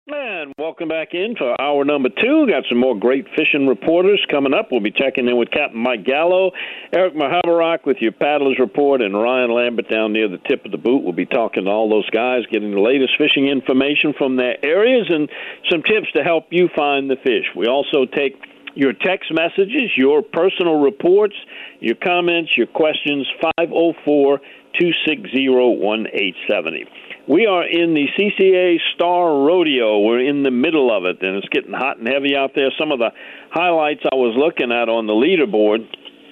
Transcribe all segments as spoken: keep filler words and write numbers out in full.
And welcome back in for hour number two. Got some more great fishing reporters coming up. We'll be checking in with Captain Mike Gallo, Eric Mahabarak with your Paddlers Report, and Ryan Lambert down near the tip of the boot. We'll be talking to all those guys, getting the latest fishing information from their areas and some tips to help you find the fish. We also take your text messages, your personal reports, your comments, your questions, five oh four, two six zero, one eight seven zero. We are in the C C A Star Rodeo. We're in the middle of it, and it's getting hot and heavy out there. Some of the highlights I was looking at on the leaderboard,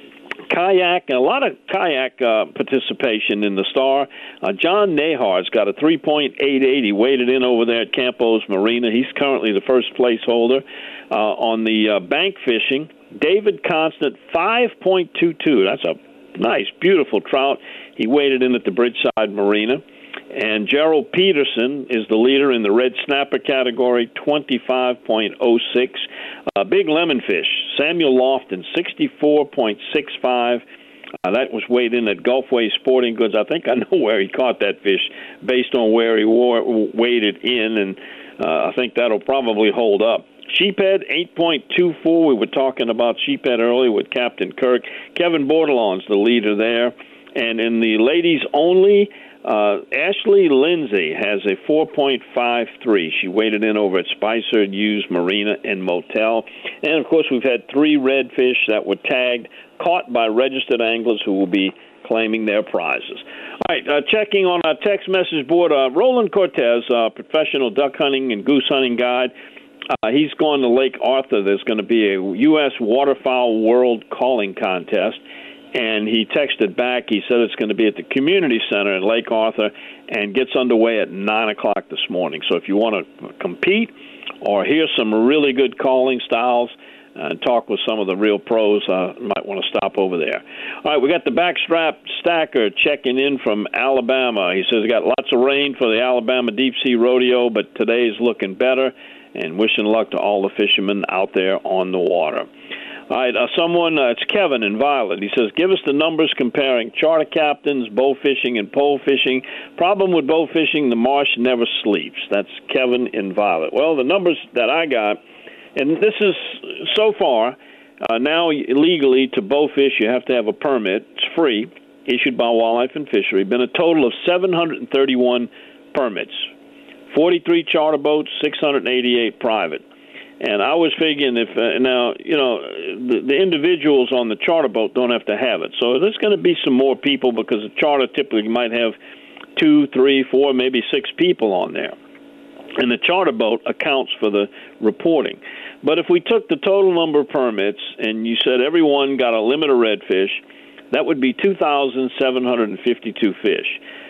kayak, a lot of kayak uh, participation in the Star. Uh, John Nahar's got a three point eight eight. He waded in over there at Campos Marina. He's currently the first place holder. Uh, on the uh, bank fishing, David Constant, five point two two. That's a nice, beautiful trout. He waded in at the Bridgeside Marina. And Gerald Peterson is the leader in the red snapper category, twenty-five point oh six. Uh, big lemonfish, Samuel Lofton, sixty-four point six five. Uh, that was weighed in at Gulfway Sporting Goods. I think I know where he caught that fish based on where he wore, weighed it in, and uh, I think that'll probably hold up. Sheephead, eight point two four. We were talking about Sheephead earlier with Captain Kirk. Kevin Bordelon's the leader there. And in the ladies only, Uh, Ashley Lindsay has a four point five three. She waded in over at Spicer Hughes Marina and Motel. And, of course, we've had three redfish that were tagged, caught by registered anglers who will be claiming their prizes. All right, uh, checking on our text message board, uh, Roland Cortez, uh, professional duck hunting and goose hunting guide. Uh, he's gone to Lake Arthur. There's going to be a U S Waterfowl World Calling Contest. And he texted back. He said it's going to be at the Community Center in Lake Arthur and gets underway at nine o'clock this morning. So if you want to compete or hear some really good calling styles uh, and talk with some of the real pros, uh, you might want to stop over there. All right, we got the backstrap stacker checking in from Alabama. He says we got lots of rain for the Alabama Deep Sea Rodeo, but today's looking better, and wishing luck to all the fishermen out there on the water. All right, uh, someone, uh, it's Kevin in Violet. He says, give us the numbers comparing charter captains, bow fishing, and pole fishing. Problem with bow fishing, the marsh never sleeps. That's Kevin in Violet. Well, the numbers that I got, and this is so far, uh, now legally to bow fish, you have to have a permit. It's free, issued by Wildlife and Fishery. Been a total of seven hundred thirty-one permits, forty-three charter boats, six hundred eighty-eight private. And I was figuring if, uh, now, you know, the, the individuals on the charter boat don't have to have it. So there's going to be some more people because the charter typically might have two, three, four, maybe six people on there. And the charter boat accounts for the reporting. But if we took the total number of permits and you said everyone got a limit of redfish, that would be two thousand seven hundred fifty-two fish.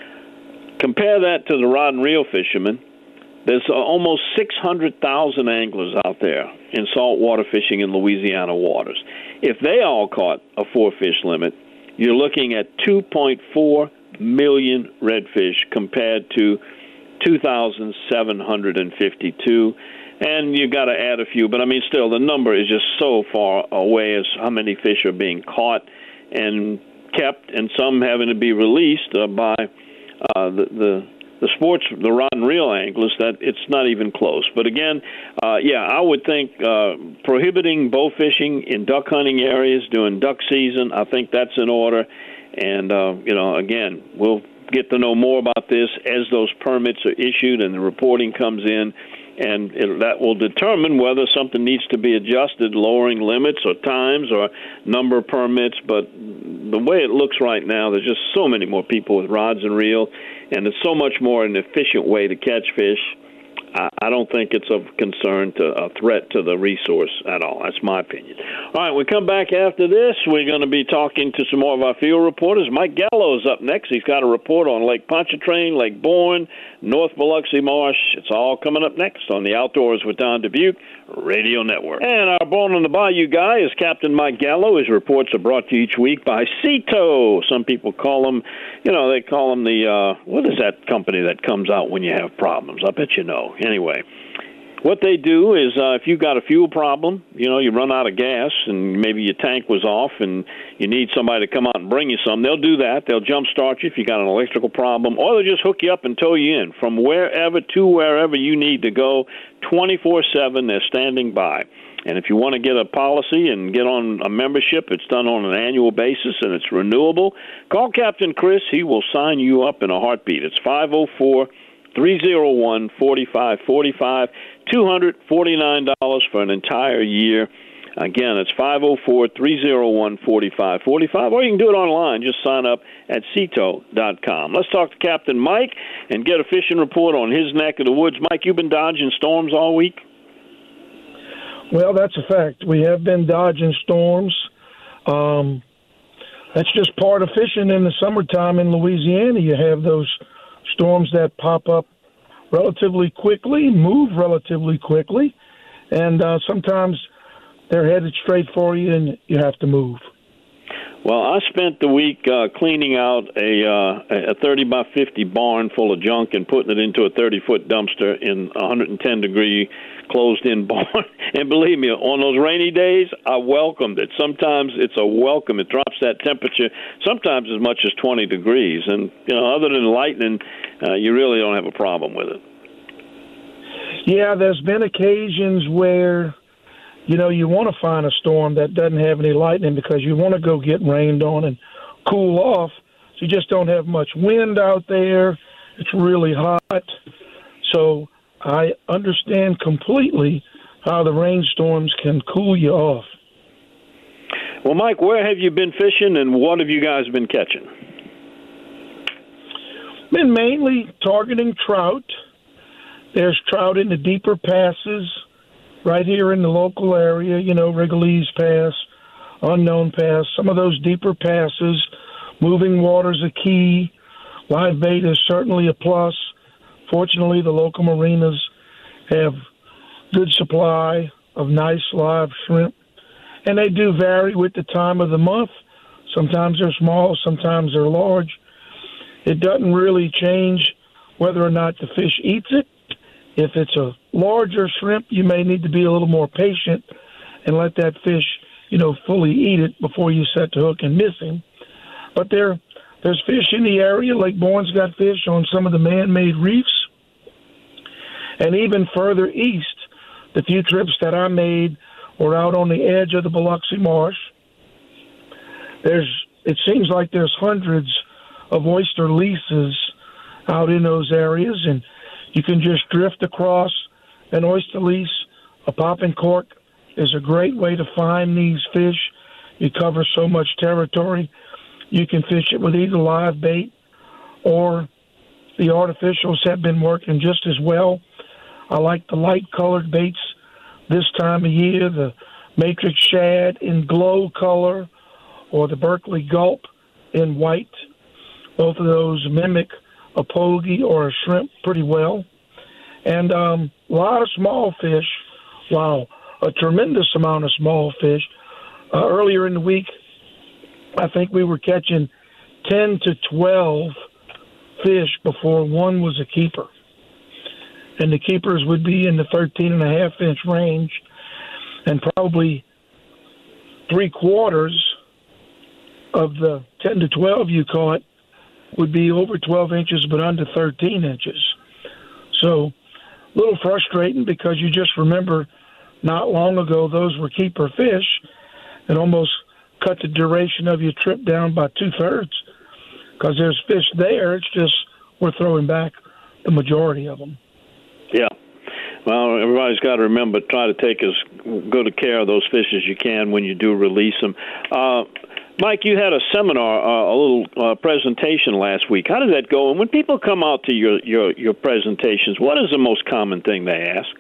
Compare that to the rod and reel fishermen. There's almost six hundred thousand anglers out there in saltwater fishing in Louisiana waters. If they all caught a four-fish limit, you're looking at two point four million redfish compared to two thousand seven hundred fifty-two. And you got to add a few, but I mean, still, the number is just so far away as how many fish are being caught and kept, and some having to be released uh, by uh, the, the the sports, the rod and reel anglers, that it's not even close. But again, uh, yeah, I would think uh, prohibiting bow fishing in duck hunting areas during duck season, I think that's in order. And, uh, you know, again, we'll get to know more about this as those permits are issued and the reporting comes in. And it, that will determine whether something needs to be adjusted, lowering limits or times or number of permits. But the way it looks right now, there's just so many more people with rods and reel, and it's so much more an efficient way to catch fish. I, I don't think it's of concern to a threat to the resource at all. That's my opinion. All right, we come back after this. We're going to be talking to some more of our field reporters. Mike Gallo is up next. He's got a report on Lake Pontchartrain, Lake Bourne, North Biloxi Marsh. It's all coming up next on the Outdoors with Don Dubuque Radio Network. And our Born on the Bayou guy is Captain Mike Gallo. His reports are brought to you each week by Sea Tow. Some people call him, you know, they call him the, uh, what is that company that comes out when you have problems? I bet you know. Anyway, What they do is uh, if you've got a fuel problem, you know, you run out of gas and maybe your tank was off and you need somebody to come out and bring you some, they'll do that. They'll jump start you if you got an electrical problem, or they'll just hook you up and tow you in from wherever to wherever you need to go. twenty-four seven, they're standing by. And if you want to get a policy and get on a membership, it's done on an annual basis and it's renewable. Call Captain Chris. He will sign you up in a heartbeat. It's five oh four, three oh one, four five four five, two hundred forty-nine dollars for an entire year. Again, it's five oh four, three oh one, four five four five, or you can do it online. Just sign up at C E T O dot com. Let's talk to Captain Mike and get a fishing report on his neck of the woods. Mike, you've been dodging storms all week? Well, that's a fact. We have been dodging storms. Um, that's just part of fishing in the summertime in Louisiana. You have those storms that pop up relatively quickly, move relatively quickly, and uh, sometimes they're headed straight for you and you have to move. Well, I spent the week uh, cleaning out a uh, a thirty by fifty barn full of junk and putting it into a thirty-foot dumpster in a one hundred ten degree closed-in barn. And believe me, on those rainy days, I welcomed it. Sometimes it's a welcome. It drops that temperature, sometimes as much as twenty degrees. And, you know, other than lightning, uh, you really don't have a problem with it. Yeah, there's been occasions where, you know, you want to find a storm that doesn't have any lightning because you want to go get rained on and cool off. So you just don't have much wind out there. It's really hot. So I understand completely how the rainstorms can cool you off. Well, Mike, where have you been fishing and what have you guys been catching? Been mainly targeting trout. There's trout in the deeper passes right here in the local area, you know, Wrigley's Pass, Unknown Pass, some of those deeper passes. Moving water's a key. Live bait is certainly a plus. Fortunately, the local marinas have good supply of nice live shrimp, and they do vary with the time of the month. Sometimes they're small, sometimes they're large. It doesn't really change whether or not the fish eats it. If it's a larger shrimp, you may need to be a little more patient and let that fish, you know, fully eat it before you set the hook and miss him. But there, there's fish in the area. Lake Bourne's got fish on some of the man-made reefs. And even further east, the few trips that I made were out on the edge of the Biloxi Marsh. There's, it seems like there's hundreds of oyster leases out in those areas, and you can just drift across an oyster lease. A popping cork is a great way to find these fish. You cover so much territory. You can fish it with either live bait or the artificials have been working just as well. I like the light-colored baits this time of year, the Matrix Shad in glow color or the Berkeley Gulp in white. Both of those mimic a pogie or a shrimp pretty well. And um, a lot of small fish. Wow, a tremendous amount of small fish. Uh, earlier in the week, I think we were catching ten to twelve fish before one was a keeper. And the keepers would be in the thirteen and a half inch range, and probably three quarters of the ten to twelve you caught would be over twelve inches but under thirteen inches. So a little frustrating because you just remember not long ago those were keeper fish and almost cut the duration of your trip down by two-thirds because there's fish there. It's just we're throwing back the majority of them. Yeah. Well, everybody's got to remember, try to take as good a care of those fish as you can when you do release them. Uh, Mike, you had a seminar, uh, a little uh, presentation last week. How did that go? And when people come out to your, your, your presentations, what is the most common thing they ask?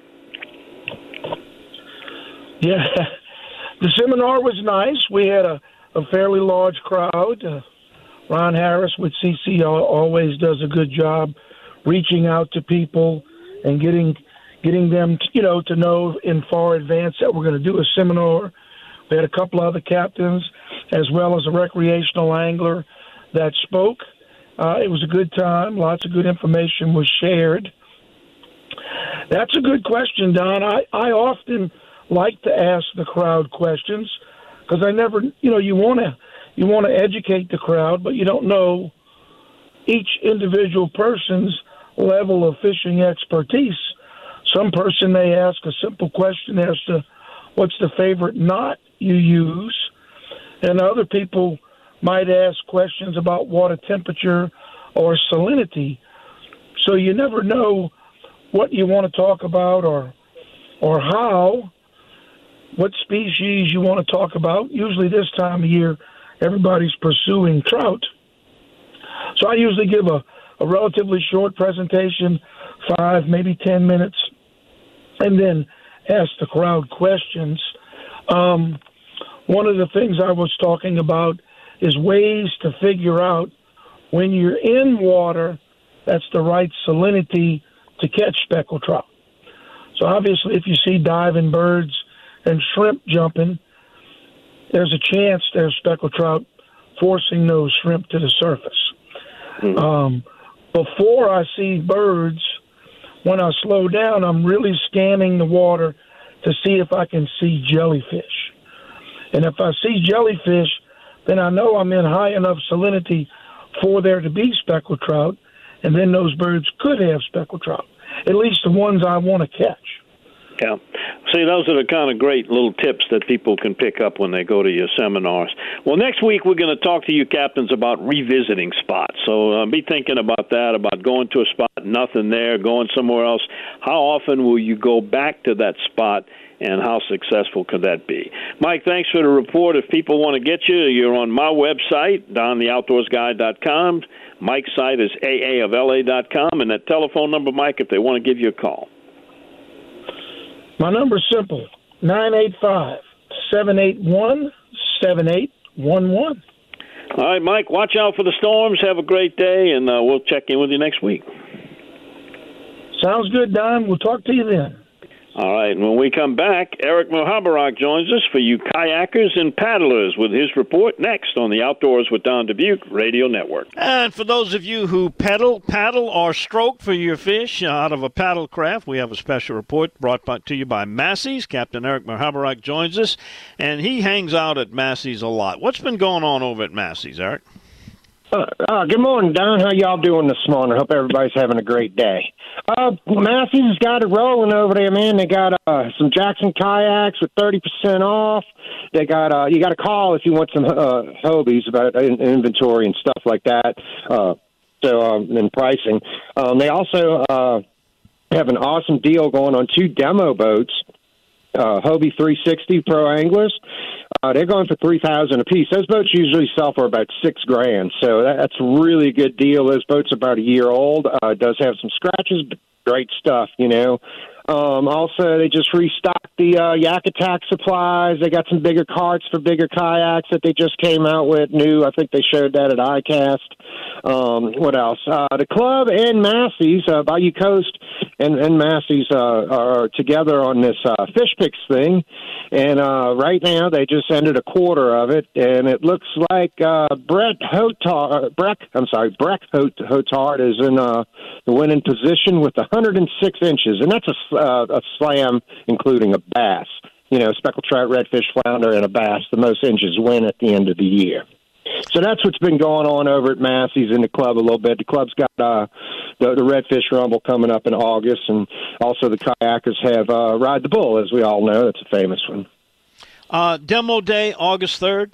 Yeah, the seminar was nice. We had a, a fairly large crowd. Uh, Ron Harris with C C always does a good job reaching out to people and getting getting them, to, you know, to know in far advance that we're going to do a seminar. We had a couple other captains as well as a recreational angler that spoke. Uh, it was a good time. Lots of good information was shared. That's a good question, Don. I, I often like to ask the crowd questions because I never, you know, you want to you want to educate the crowd, but you don't know each individual person's level of fishing expertise. Some person may ask a simple question as to what's the favorite knot you use, and other people might ask questions about water temperature or salinity. So you never know what you want to talk about or or how, what species you want to talk about. Usually this time of year, everybody's pursuing trout. So I usually give a, a relatively short presentation, five, maybe ten minutes, and then ask the crowd questions. Um, one of the things I was talking about is ways to figure out when you're in water that's the right salinity to catch speckled trout. So obviously if you see diving birds and shrimp jumping, there's a chance there's speckled trout forcing those shrimp to the surface. Mm-hmm. Um, before I see birds, when I slow down, I'm really scanning the water to see if I can see jellyfish. And if I see jellyfish, then I know I'm in high enough salinity for there to be speckled trout, and then those birds could have speckled trout, at least the ones I want to catch. Yeah. See, those are the kind of great little tips that people can pick up when they go to your seminars. Well, next week we're going to talk to you captains about revisiting spots. So uh, be thinking about that, about going to a spot, nothing there, going somewhere else. How often will you go back to that spot, and how successful could that be? Mike, thanks for the report. If people want to get you, you're on my website, don the outdoors guy dot com. Mike's site is a a of l a dot com, and that telephone number, Mike, if they want to give you a call. My number's simple, nine eight five, seven eight one, seven eight one one. All right, Mike, watch out for the storms. Have a great day, and uh, we'll check in with you next week. Sounds good, Don. We'll talk to you then. All right, and when we come back, Eric Mohabarak joins us for you kayakers and paddlers with his report next on the Outdoors with Don Dubuque Radio Network. And for those of you who pedal, paddle, or stroke for your fish out of a paddle craft, we have a special report brought by, to you by Massey's. Captain Eric Mohabarak joins us, and he hangs out at Massey's a lot. What's been going on over at Massey's, Eric? Uh, uh, good morning, Don. How y'all doing this morning? I hope everybody's having a great day. Uh, Massey's has got it rolling over there, man. They got uh, some Jackson kayaks with thirty percent off. They got uh, you got to call if you want some uh, Hobies about in- inventory and stuff like that. Uh, so um, and pricing. Um, they also uh, have an awesome deal going on two demo boats. Uh, Hobie three sixty Pro Anglers. Uh, they're going for three thousand dollars a piece. Those boats usually sell for about six grand, so that, that's a really good deal. Those boats are about a year old. Uh, it does have some scratches, but great stuff, you know. Um, also, they just restocked the uh, Yak Attack supplies. They got some bigger carts for bigger kayaks that they just came out with new. I think they showed that at ICAST. Um, what else? Uh, the club and Massey's, uh, Bayou Coast and, and Massey's uh, are together on this uh, Fish Picks thing. And uh, right now they just ended a quarter of it, and it looks like uh, Brett Hotard, Breck, I'm sorry, Breck Hotard is in uh, the winning position with one hundred six inches, and that's a, uh, a slam including a bass. You know, speckled trout, redfish, flounder, and a bass. The most inches win at the end of the year. So that's what's been going on over at Massey's in the club a little bit. The club's got uh, the, the Redfish Rumble coming up in August, and also the kayakers have uh, Ride the Bull, as we all know. That's a famous one. Uh, demo day, August third?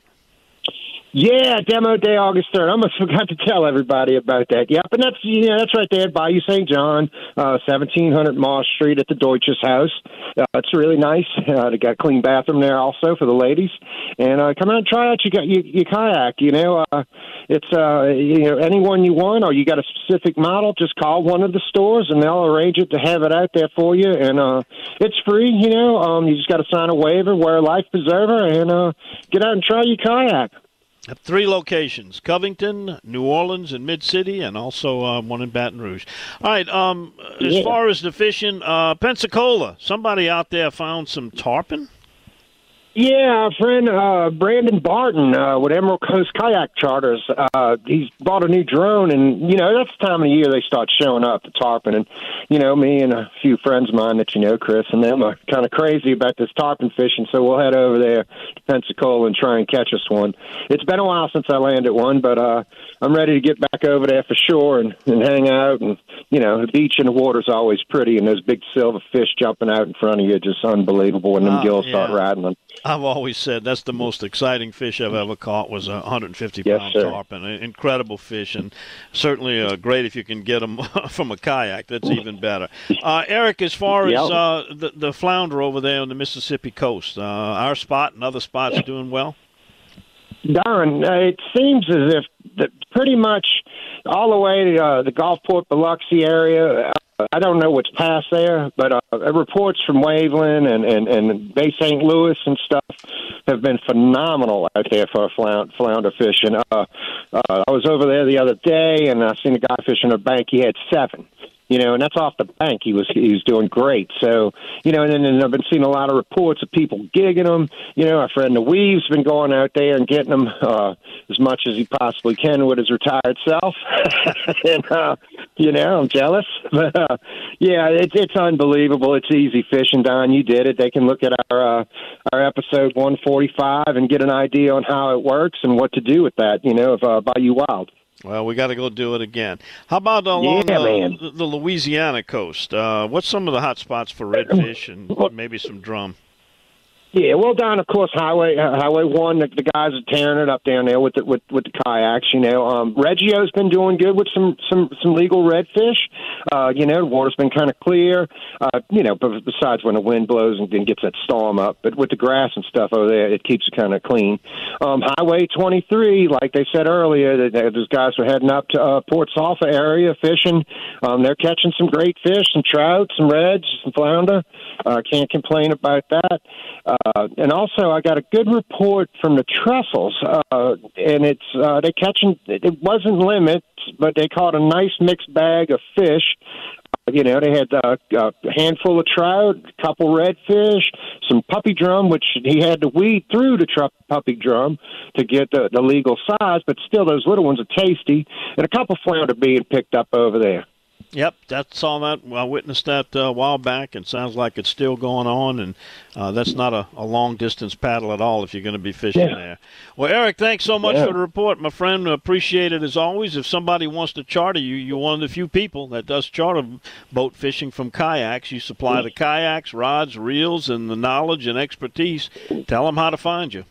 Yeah, demo day, August third. I almost forgot to tell everybody about that. Yep, and that's yeah, that's right there at Bayou Saint John, uh, seventeen hundred Moss Street at the Deutsches House. Uh, it's really nice. Uh, they got a clean bathroom there also for the ladies. And uh, come out and try out your, your, your kayak. You know, uh, it's uh, you know anyone you want, or you got a specific model, just call one of the stores and they'll arrange it to have it out there for you. And uh, it's free. You know, um, you just got to sign a waiver, wear a life preserver, and uh, get out and try your kayak. At three locations, Covington, New Orleans, and Mid-City, and also uh, one in Baton Rouge. All right, um, as yeah. far as the fishing, uh, Pensacola, somebody out there found some tarpon? Yeah, our friend uh, Brandon Barton uh, with Emerald Coast Kayak Charters, uh, he's bought a new drone, and, you know, that's the time of the year they start showing up, the tarpon. And, you know, me and a few friends of mine that you know, Chris, and them are kind of crazy about this tarpon fishing, so we'll head over there to Pensacola and try and catch us one. It's been a while since I landed one, but uh, I'm ready to get back over there for sure and, and hang out. And, you know, the beach and the water's always pretty, and those big silver fish jumping out in front of you, just unbelievable when them Oh, gills yeah. start rattling. I've always said that's the most exciting fish I've ever caught was a one hundred fifty pound Yes, sir. tarpon. An incredible fish, and certainly uh, great if you can get them from a kayak. That's even better. Uh, Eric, as far Yep. as uh, the, the flounder over there on the Mississippi coast, uh, our spot and other spots doing well? Darn, uh, it seems as if that pretty much all the way to uh, the Gulfport, Biloxi area. Uh, I don't know what's past there, but uh, reports from Waveland and, and, and Bay Saint Louis and stuff have been phenomenal out there for flound, flounder fishing. Uh, uh, I was over there the other day, and I seen a guy fishing a bank. He had seven. You know, and that's off the bank. He was he was doing great. So, you know, and then and I've been seeing a lot of reports of people gigging them. You know, our friend the Weave's been going out there and getting them uh, as much as he possibly can with his retired self. and, uh, you know, I'm jealous. But, uh, yeah, it's it's unbelievable. It's easy fishing, Don. You did it. They can look at our, uh, our episode one forty-five and get an idea on how it works and what to do with that, you know, of uh, Bayou Wild. Well, we got to go do it again. How about along Yeah, uh, man. the, the Louisiana coast? Uh, what's some of the hot spots for redfish and maybe some drum? Yeah, well, Don, of course, Highway uh, Highway One. The, the guys are tearing it up down there with the, with with the kayaks. You know, um, Reggio's been doing good with some some some legal redfish. Uh, you know, the water's been kind of clear. Uh, you know, but besides when the wind blows and, and gets that storm up, but with the grass and stuff over there, it keeps it kind of clean. Um, Highway twenty-three, like they said earlier, that those guys are heading up to uh, Port Sulphur area fishing. Um, they're catching some great fish, some trout, some reds, some flounder. Uh, can't complain about that. Uh, and also, I got a good report from the Trestles, uh, and it's uh, they catching. It wasn't limits, but they caught a nice mixed bag of fish. Uh, you know, they had uh, a handful of trout, a couple redfish, some puppy drum, which he had to weed through the tr- puppy drum to get the, the legal size, but still, those little ones are tasty, and a couple flounder being picked up over there. Yep, that saw that. I witnessed that uh, a while back, and sounds like it's still going on. And uh, that's not a, a long distance paddle at all if you're going to be fishing Yeah. there. Well, Eric, thanks so much Yeah. for the report, my friend. Appreciate it as always. If somebody wants to charter you, you're one of the few people that does charter boat fishing from kayaks. You supply the kayaks, rods, reels, and the knowledge and expertise. Tell them how to find you.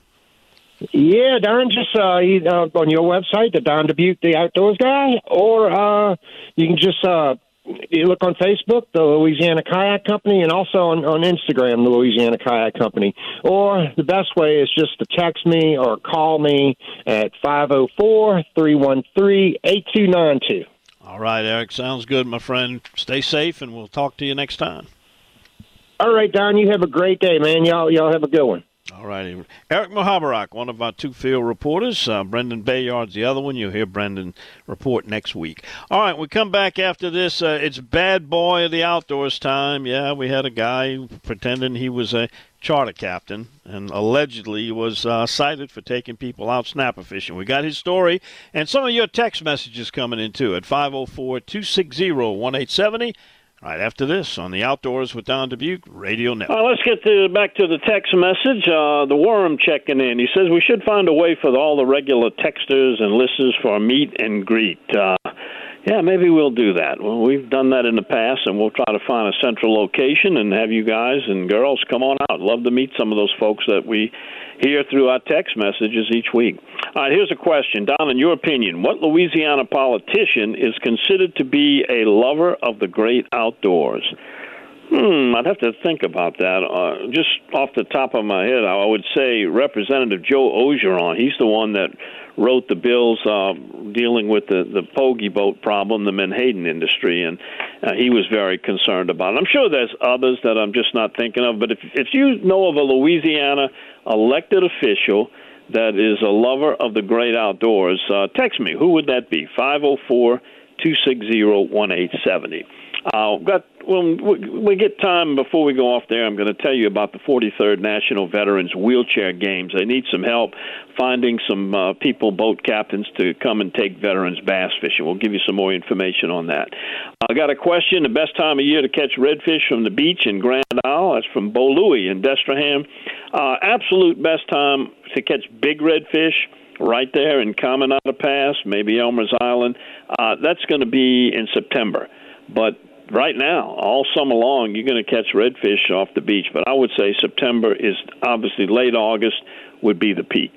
Yeah, Don, just uh, you, uh, on your website, the Don Dubuque, the Outdoors Guy, or uh, you can just uh, you look on Facebook, the Louisiana Kayak Company, and also on, on Instagram, the Louisiana Kayak Company. Or the best way is just to text me or call me at five oh four, three one three, eight two nine two. All right, Eric, sounds good, my friend. Stay safe, and we'll talk to you next time. All right, Don, you have a great day, man. Y'all, y'all have a good one. All righty. Eric Mohabarak, one of our two field reporters. Uh, Brendan Bayard's the other one. You'll hear Brendan report next week. All right, we come back after this. Uh, it's bad boy of the outdoors time. Yeah, we had a guy pretending he was a charter captain and allegedly was uh, cited for taking people out snapper fishing. We got his story and some of your text messages coming in, too, at five oh four, two six zero, one eight seven zero. Right after this on the Outdoors with Don Dubuque Radio Network. Uh, let's get to, back to the text message. Uh, the Worm checking in. He says we should find a way for all the regular texters and listeners for a meet and greet. Uh, yeah, maybe we'll do that. Well, we've done that in the past, and we'll try to find a central location and have you guys and girls come on out. Love to meet some of those folks that we hear through our text messages each week. All right, here's a question. Don, in your opinion, what Louisiana politician is considered to be a lover of the great outdoors? Hmm, I'd have to think about that. Uh, just off the top of my head, I would say Representative Joe Ogeron. He's the one that wrote the bills uh, dealing with the, the pogie boat problem, the menhaden industry, and uh, he was very concerned about it. I'm sure there's others that I'm just not thinking of, but if, if you know of a Louisiana elected official that is a lover of the great outdoors, uh, text me. Who would that be? five oh four, two six zero, one eight seven zero. Uh, got when we get time before we go off there, I'm going to tell you about the forty-third National Veterans Wheelchair Games. They need some help finding some uh, people, boat captains, to come and take veterans bass fishing. We'll give you some more information on that. I got a question. The best time of year to catch redfish from the beach in Grand Isle? That's from Bo Louie in Destrahan. Uh, absolute best time to catch big redfish right there in Caminada Pass, maybe Elmer's Island. Uh, that's going to be in September. But right now, all summer long, you're going to catch redfish off the beach. But I would say September is obviously late August would be the peak.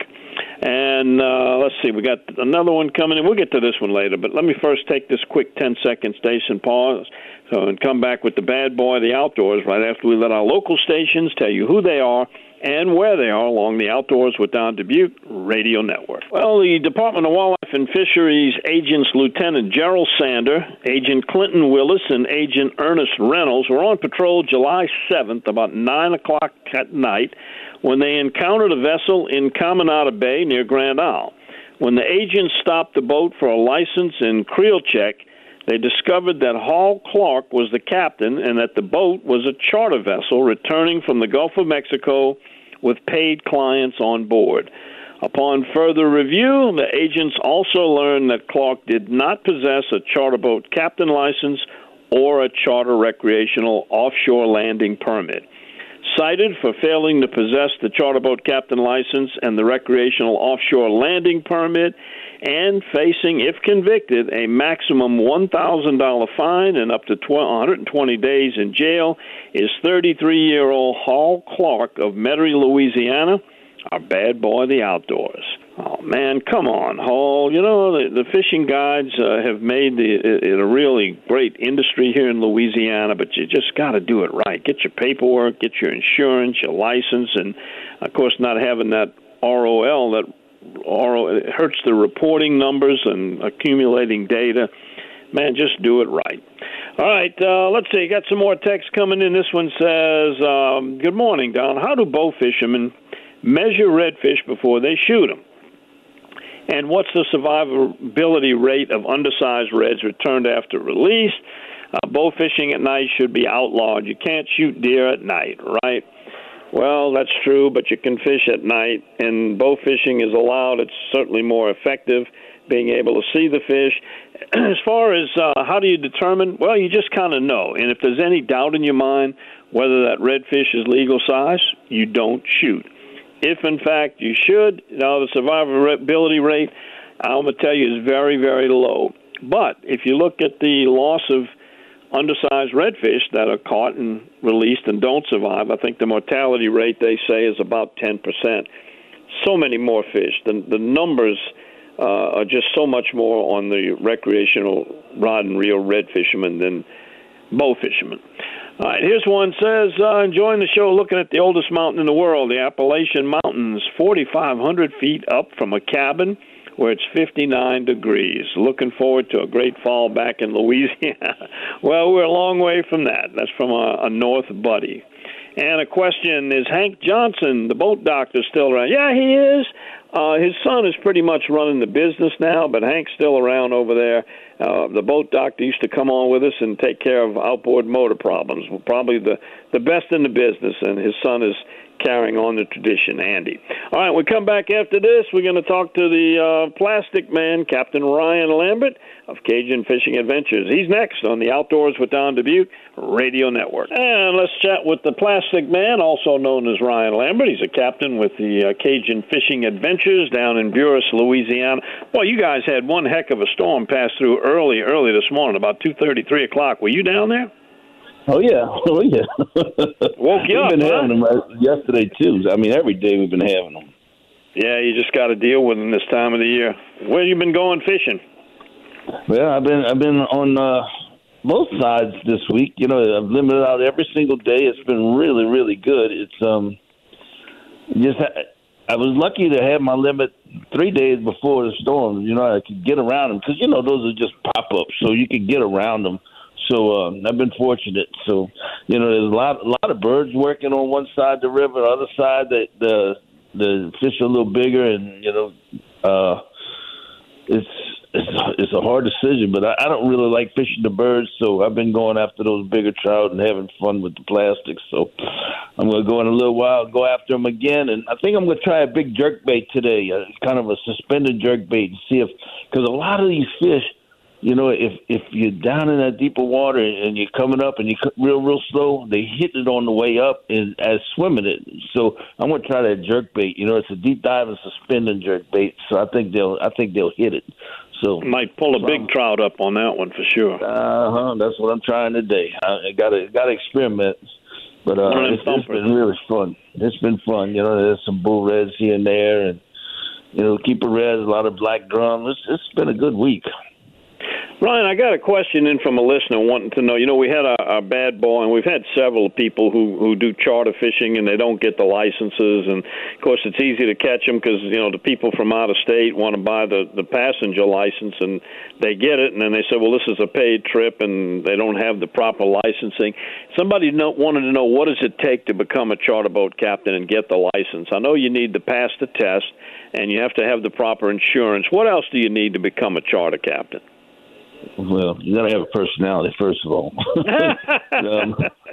And uh, let's see, we got another one coming in. We'll get to this one later, but let me first take this quick ten-second station pause so, and come back with the bad boy of the outdoors right after we let our local stations tell you who they are and where they are along the Outdoors with Don Dubuque radio network. Well, the Department of Wildlife and Fisheries agents Lieutenant Gerald Sander, Agent Clinton Willis, and Agent Ernest Reynolds were on patrol July seventh about nine o'clock at night when they encountered a vessel in Caminada Bay near Grand Isle. When the agents stopped the boat for a license and creel check, they discovered that Hall Clark was the captain and that the boat was a charter vessel returning from the Gulf of Mexico with paid clients on board. Upon further review, the agents also learned that Clark did not possess a charter boat captain license or a charter recreational offshore landing permit. Cited for failing to possess the charter boat captain license and the recreational offshore landing permit, and facing, if convicted, a maximum one thousand dollars fine and up to one hundred twenty days in jail, is thirty-three-year-old Hall Clark of Metairie, Louisiana, our bad boy of the outdoors. Oh, man, come on, Hall. You know, the, the fishing guides uh, have made the, it, it a really great industry here in Louisiana, but you just got to do it right. Get your paperwork, get your insurance, your license, and, of course, not having that R O L that or it hurts the reporting numbers and accumulating data. Man, just do it right. All right, uh, let's see. Got some more text coming in. This one says, um, good morning, Don. How do bow fishermen measure redfish before they shoot them? And what's the survivability rate of undersized reds returned after release? Uh, bow fishing at night should be outlawed. You can't shoot deer at night, right? Well, that's true, but you can fish at night, and bow fishing is allowed. It's certainly more effective, being able to see the fish. As far as uh, how do you determine, well, you just kind of know. And if there's any doubt in your mind whether that redfish is legal size, you don't shoot. If, in fact, you should, you know, the survivability rate, I'm going to tell you, is very, very low. But if you look at the loss of undersized redfish that are caught and released and don't survive, I think the mortality rate, they say, is about ten percent. So many more fish. The, the numbers uh, are just so much more on the recreational rod and reel red fishermen than bow fishermen. All right, here's one says, uh, enjoying the show, looking at the oldest mountain in the world, the Appalachian Mountains, forty-five hundred feet up from a cabin where it's fifty-nine degrees. Looking forward to a great fall back in Louisiana. Well, we're a long way from that. That's from a, a North buddy. And a question, is Hank Johnson, the boat doctor, still around? Yeah, he is. Uh, his son is pretty much running the business now, but Hank's still around over there. Uh, the boat doctor used to come on with us and take care of outboard motor problems. Probably the, the best in the business, and his son is carrying on the tradition, Andy. All right, we come back after this. We're going to talk to the uh, plastic man, Captain Ryan Lambert of Cajun Fishing Adventures. He's next on the Outdoors with Don Dubuque radio network. And let's chat with the plastic man, also known as Ryan Lambert. He's a captain with the uh, Cajun Fishing Adventures down in Buras, Louisiana. Well, you guys had one heck of a storm pass through early, early this morning, about two thirty, three o'clock. Were you down there? Oh, yeah. Oh, yeah. Woke you we've up, been huh? having them yesterday, too. I mean, every day we've been having them. Yeah, you just got to deal with them this time of the year. Where you been going fishing? Well, I've been I've been on uh, both sides this week. You know, I've limited out every single day. It's been really, really good. It's um, just I was lucky to have my limit three days before the storm. You know, I could get around them because, you know, those are just pop-ups, so you could get around them. So uh, I've been fortunate. So, you know, there's a lot, a lot of birds working on one side of the river. The other side, the the, the fish are a little bigger, and you know, uh, it's it's it's a hard decision. But I, I don't really like fishing the birds, so I've been going after those bigger trout and having fun with the plastics. So I'm going to go in a little while and go after them again. And I think I'm going to try a big jerkbait today, uh, kind of a suspended jerkbait, and see if because a lot of these fish. You know, if if you're down in that deeper water and you're coming up and you're real, real slow, they hit it on the way up and as swimming it. So I'm going to try that jerk bait. You know, it's a deep dive and suspending jerk bait. So I think they'll I think they'll hit it. So might pull a so big trout up on that one for sure. Uh huh. That's what I'm trying today. I got to got to experiment. But uh, it's, it's been really fun. It's been fun. You know, there's some bull reds here and there, and you know, keeper reds, a lot of black drum. It's it's been a good week. Ryan, I got a question in from a listener wanting to know, you know, we had our, our bad boy, and we've had several people who, who do charter fishing, and they don't get the licenses. And, of course, it's easy to catch them because, you know, the people from out of state want to buy the, the passenger license, and they get it, and then they say, well, this is a paid trip, and they don't have the proper licensing. Somebody know, wanted to know, what does it take to become a charter boat captain and get the license? I know you need to pass the test, and you have to have the proper insurance. What else do you need to become a charter captain? Well, you got to have a personality, first of all. um,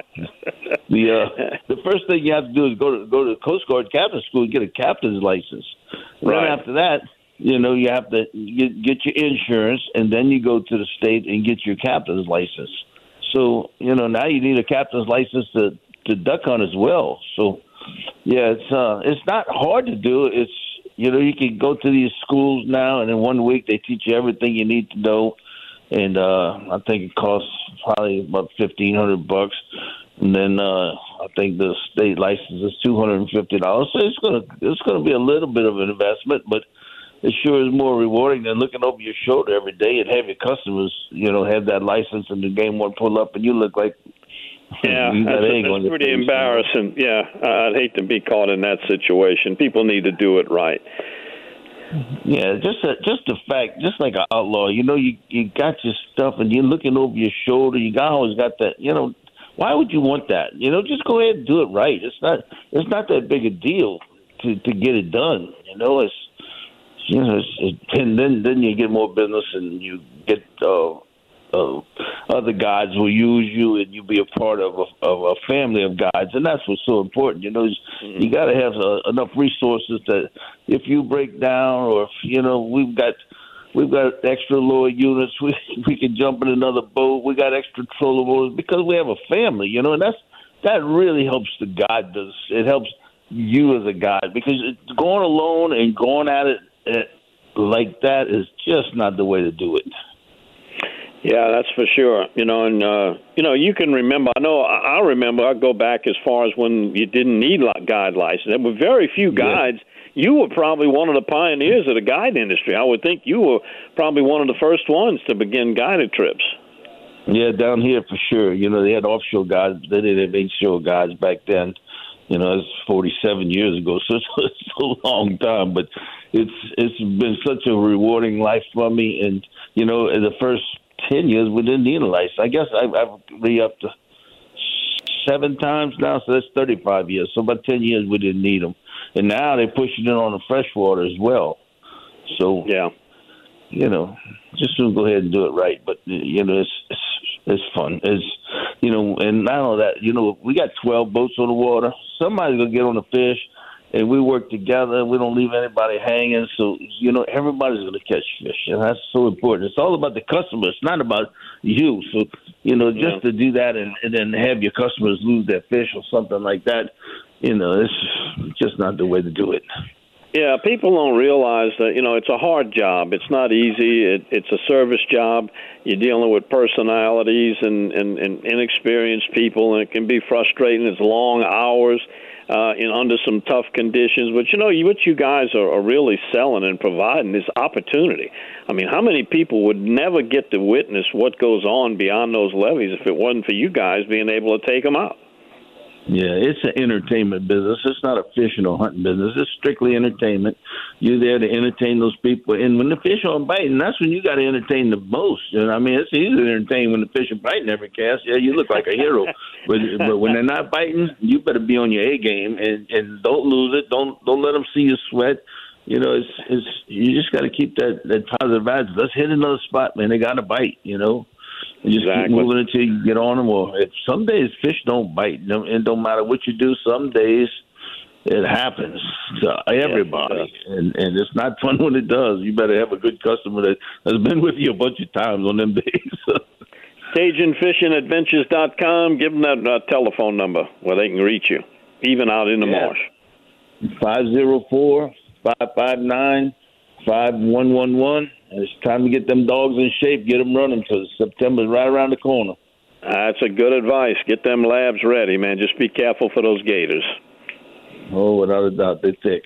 the uh, the first thing you have to do is go to go to the Coast Guard captain school and get a captain's license. Right. Then after that, you know, you have to get, get your insurance, and then you go to the state and get your captain's license. So, you know, now you need a captain's license to, to duck hunt as well. So, yeah, it's uh, it's not hard to do. It's, you know, you can go to these schools now, and in one week they teach you everything you need to know. And uh, I think it costs probably about fifteen hundred bucks, and then uh, I think the state license is two hundred and fifty dollars. So it's gonna it's gonna be a little bit of an investment, but it sure is more rewarding than looking over your shoulder every day and have your customers, you know, have that license and the game one pull up and you look like yeah, you got that's, that's pretty face, embarrassing. You know? Yeah, I'd hate to be caught in that situation. People need to do it right. Yeah, just a, just the fact, just like an outlaw, you know, you you got your stuff and you're looking over your shoulder. You got always got that, you know. Why would you want that? You know, just go ahead and do it right. It's not it's not that big a deal to, to get it done. You know, it's you know, it's, it, and then then you get more business and you get uh, uh, other guides will use you and you be a part of a, of a family of guides, and that's what's so important. You know, mm-hmm. you got to have uh, enough resources that if you break down, or if, you know, we've got we've got extra lower units, we we can jump in another boat. We got extra trolling motors because we have a family. You know, and that's that really helps the guide. Does it helps you as a guide, because it, going alone and going at it at, like that is just not the way to do it. Yeah, that's for sure. You know, and, uh, you know, you can remember, I know I remember, I go back as far as when you didn't need a guide license. There were very few guides. Yeah. You were probably one of the pioneers of the guide industry. I would think you were probably one of the first ones to begin guided trips. Yeah, down here for sure. You know, they had offshore guides. They didn't have inshore guides back then. You know, it's forty-seven years ago, so it's, it's a long time. But it's it's been such a rewarding life for me. And, you know, in the first ten years, we didn't need a license. I guess I've, I've been up to seven times now, so that's thirty-five years. So about ten years, we didn't need them. And now they're pushing it on the freshwater as well. So, yeah, you know, just soon go ahead and do it right. But, you know, it's it's, it's fun. It's, you know, and not only that, you know, we got twelve boats on the water. Somebody's going to get on the fish, and we work together. We don't leave anybody hanging. So, you know, everybody's going to catch fish, and that's so important. It's all about the customer. It's not about you. So, you know, just yeah. to do that and, and then have your customers lose their fish or something like that, you know, it's just not the way to do it. Yeah, people don't realize that, you know, it's a hard job. It's not easy. It, it's a service job. You're dealing with personalities and, and, and inexperienced people, and it can be frustrating. It's long hours uh, in under some tough conditions. But, you know, you, what you guys are, are really selling and providing is opportunity. I mean, how many people would never get to witness what goes on beyond those levees if it wasn't for you guys being able to take them out? Yeah, it's an entertainment business. It's not a fishing or hunting business. It's strictly entertainment. You're there to entertain those people. And when the fish aren't biting, that's when you got to entertain the most. And I mean, it's easy to entertain when the fish are biting every cast. Yeah, you look like a hero. But but when they're not biting, you better be on your A game and, and don't lose it. Don't don't let them see you sweat. you know, it's it's you just got to keep that that positive attitude. Let's hit another spot, man. They got to bite, you know. And just exactly. keep moving until you get on them. Or if some days fish don't bite, it don't matter what you do. Some days it happens to everybody, yeah, and and it's not fun when it does. You better have a good customer that has been with you a bunch of times on them days. Cajun Fishing Adventures dot com. Give them that uh, telephone number where they can reach you, even out in the yeah. marsh. five oh four, five five nine, five one one one. It's time to get them dogs in shape, get them running, because September's right around the corner. That's a good advice. Get them labs ready, man. Just be careful for those gators. Oh, without a doubt, they're thick.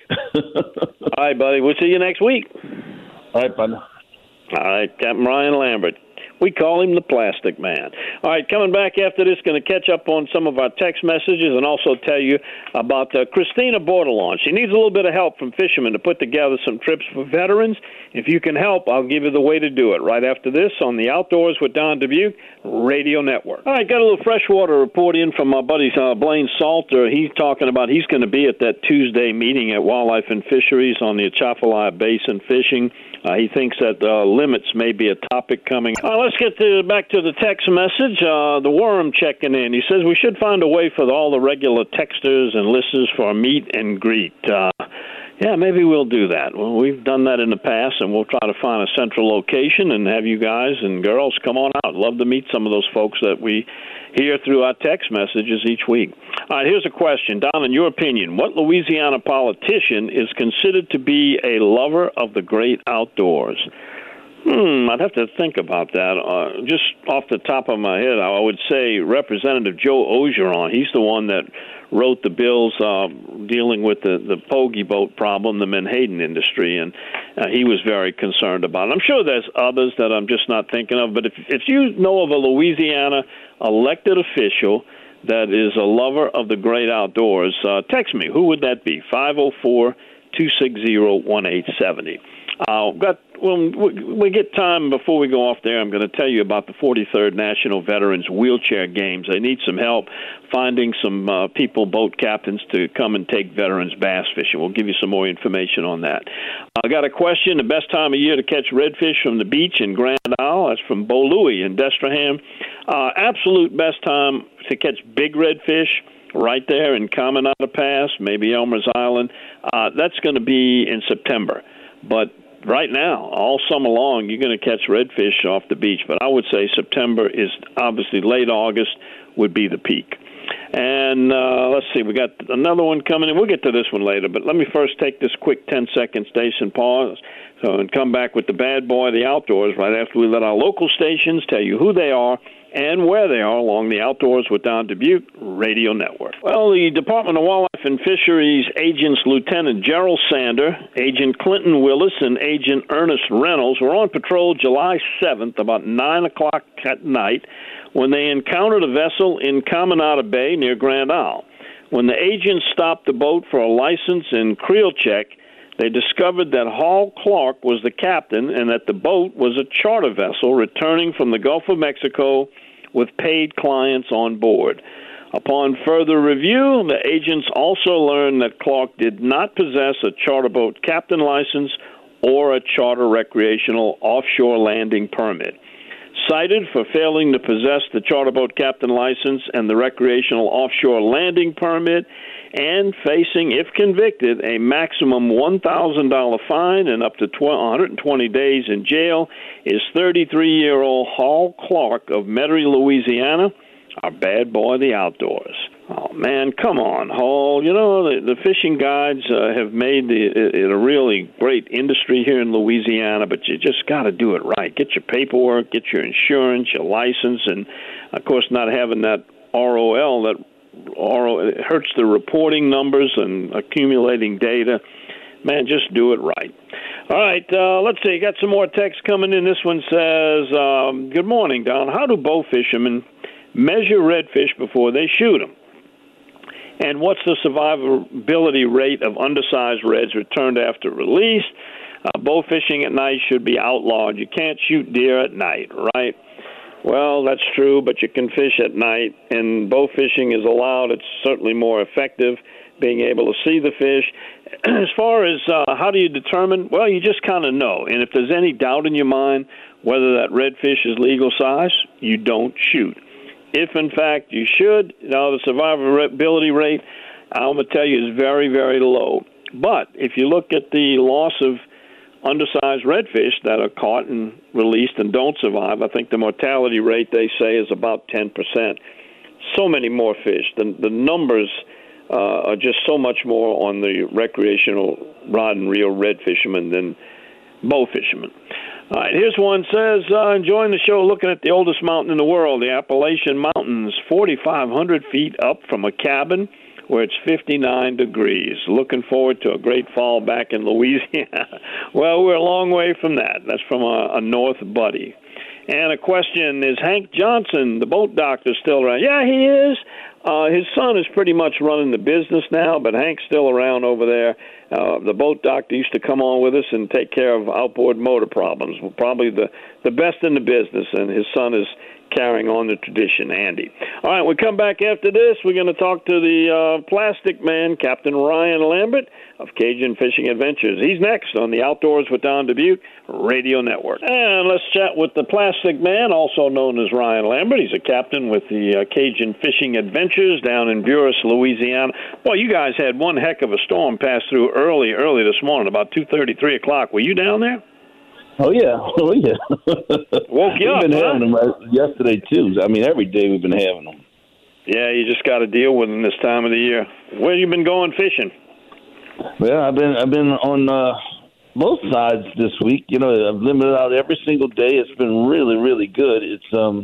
All right, buddy. We'll see you next week. All right, partner. All right, Captain Ryan Lambert. We call him the Plastic Man. All right, coming back after this, going to catch up on some of our text messages and also tell you about uh, Christina Bordelon. She needs a little bit of help from fishermen to put together some trips for veterans. If you can help, I'll give you the way to do it right after this on the Outdoors with Don Dubuque Radio Network. All right, got a little freshwater report in from my buddy uh, Blaine Salter. He's talking about he's going to be at that Tuesday meeting at Wildlife and Fisheries on the Atchafalaya Basin fishing. Uh, he thinks that uh, limits may be a topic coming. Uh, let's get to, back to the text message. Uh, the Worm checking in. He says we should find a way for all the regular texters and listeners for a meet and greet. Uh, yeah, maybe we'll do that. Well, we've done that in the past, and we'll try to find a central location and have you guys and girls come on out. Love to meet some of those folks that we hear through our text messages each week. All right, here's a question. Don, in your opinion, what Louisiana politician is considered to be a lover of the great outdoors? Hmm, I'd have to think about that. Uh, just off the top of my head, I would say Representative Joe Ogeron. He's the one that wrote the bills uh, dealing with the, the pogie boat problem, the menhaden industry, and uh, he was very concerned about it. I'm sure there's others that I'm just not thinking of, but if, if you know of a Louisiana elected official that is a lover of the great outdoors, uh, text me. Who would that be? five oh four, two six zero, one eight seven oh. Uh, got when we get time before we go off there, I'm going to tell you about the forty-third National Veterans Wheelchair Games. They need some help finding some uh, people, boat captains, to come and take veterans bass fishing. We'll give you some more information on that. I got a question. The best time of year to catch redfish from the beach in Grand Isle. That's from Bo Louie in Destrahan. Uh, absolute best time to catch big redfish right there in Caminada Pass, maybe Elmer's Island. Uh, that's going to be in September. But right now, all summer long, you're going to catch redfish off the beach. But I would say September is obviously late August would be the peak. And uh, let's see, we got another one coming in. We'll get to this one later, but let me first take this quick ten-second station pause so, and come back with the bad boy of the outdoors right after we let our local stations tell you who they are and where they are along the Outdoors with Don Dubuque Radio Network. Well, the Department of Wildlife and Fisheries agents Lieutenant Gerald Sander, Agent Clinton Willis, and Agent Ernest Reynolds were on patrol July seventh about nine o'clock at night when they encountered a vessel in Caminada Bay near Grand Isle. When the agents stopped the boat for a license and creel check, they discovered that Hall Clark was the captain and that the boat was a charter vessel returning from the Gulf of Mexico with paid clients on board. Upon further review, the agents also learned that Clark did not possess a charter boat captain license or a charter recreational offshore landing permit. Cited for failing to possess the charter boat captain license and the recreational offshore landing permit, and facing, if convicted, a maximum one thousand dollars fine and up to one hundred twenty days in jail, is thirty-three-year-old Hall Clark of Metairie, Louisiana, our bad boy of the outdoors. Oh, man, come on, Hall. You know, the, the fishing guides uh, have made the, it a really great industry here in Louisiana, but you just got to do it right. Get your paperwork, get your insurance, your license, and, of course, not having that R O L that or it hurts the reporting numbers and accumulating data. Man, just do it right. All right, uh, let's see. Got some more text coming in. This one says, um, good morning, Don. How do bow fishermen measure redfish before they shoot them? And what's the survivability rate of undersized reds returned after release? Uh, bow fishing at night should be outlawed. You can't shoot deer at night, right? Well, that's true, but you can fish at night, and bow fishing is allowed. It's certainly more effective, being able to see the fish. As far as uh, how do you determine, well, you just kind of know. And if there's any doubt in your mind whether that redfish is legal size, you don't shoot. If, in fact, you should, you know, the survivability rate, I'm going to tell you, is very, very low. But if you look at the loss of undersized redfish that are caught and released and don't survive, I think the mortality rate, they say, is about ten percent. So many more fish. The, the numbers uh, are just so much more on the recreational rod and reel red fishermen than bow fishermen. All right, here's one says, uh, enjoying the show, looking at the oldest mountain in the world, the Appalachian Mountains, forty-five hundred feet up from a cabin where it's fifty-nine degrees. Looking forward to a great fall back in Louisiana. Well, we're a long way from that. That's from a, a North buddy. And a question, is Hank Johnson, the boat doctor, still around? Yeah, he is. Uh, his son is pretty much running the business now, but Hank's still around over there. Uh, the boat doctor used to come on with us and take care of outboard motor problems. Probably the, the best in the business, and his son is carrying on the tradition, Andy. All right, we come back after this. We're going to talk to the uh, plastic man, Captain Ryan Lambert of Cajun Fishing Adventures. He's next on the Outdoors with Don Dubuque Radio Network. And let's chat with the plastic man, also known as Ryan Lambert. He's a captain with the uh, Cajun Fishing Adventures down in Buras, Louisiana. Boy, you guys had one heck of a storm pass through early, early this morning, about two thirty, three o'clock. Were you down there? Oh, yeah. Oh, yeah. Woke you we've up, been huh? having them yesterday, too. I mean, every day we've been having them. Yeah, you just got to deal with them this time of the year. Where you been going fishing? Well, I've been I've been on uh, both sides this week. You know, I've limited out every single day. It's been really, really good. It's um,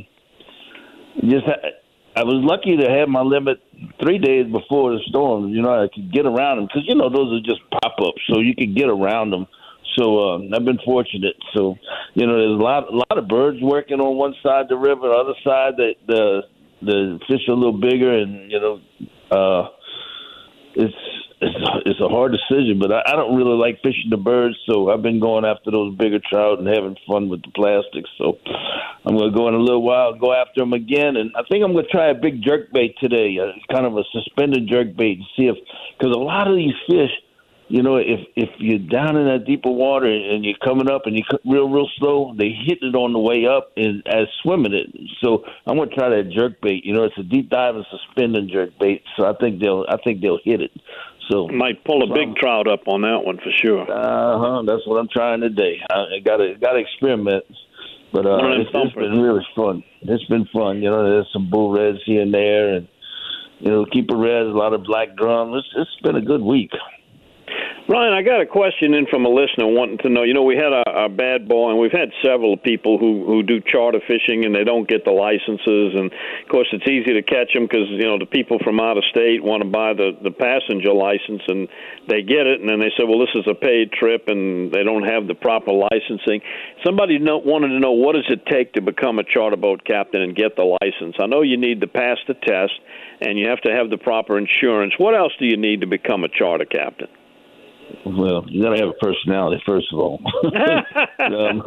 just I was lucky to have my limit three days before the storm. You know, I could get around them because, you know, those are just pop-ups, so you could get around them. So uh, I've been fortunate. So, you know, there's a lot, a lot of birds working on one side of the river. The other side, the the, the fish are a little bigger, and you know, uh, it's it's it's a hard decision. But I, I don't really like fishing the birds, so I've been going after those bigger trout and having fun with the plastics. So I'm going to go in a little while and go after them again. And I think I'm going to try a big jerkbait today, uh, kind of a suspended jerkbait, and see if because a lot of these fish. You know, if if you're down in that deeper water and you're coming up and you're real, real slow, they hit it on the way up and as swimming it. So I'm going to try that jerk bait. You know, it's a deep dive and suspending jerk bait. So I think they'll I think they'll hit it. So might pull a so big trout up on that one for sure. Uh huh. That's what I'm trying today. I got to got to experiment. But uh, it's, it's been really fun. It's been fun. You know, there's some bull reds here and there, and you know, keeper reds, a lot of black drum. It's it's been a good week. Ryan, I got a question in from a listener wanting to know, you know, we had our, our bad boy, and we've had several people who, who do charter fishing, and they don't get the licenses. And, of course, it's easy to catch them because, you know, the people from out of state want to buy the, the passenger license, and they get it, and then they say, well, this is a paid trip, and they don't have the proper licensing. Somebody know, wanted to know, what does it take to become a charter boat captain and get the license? I know you need to pass the test, and you have to have the proper insurance. What else do you need to become a charter captain? Well, you got to have a personality, first of all. um,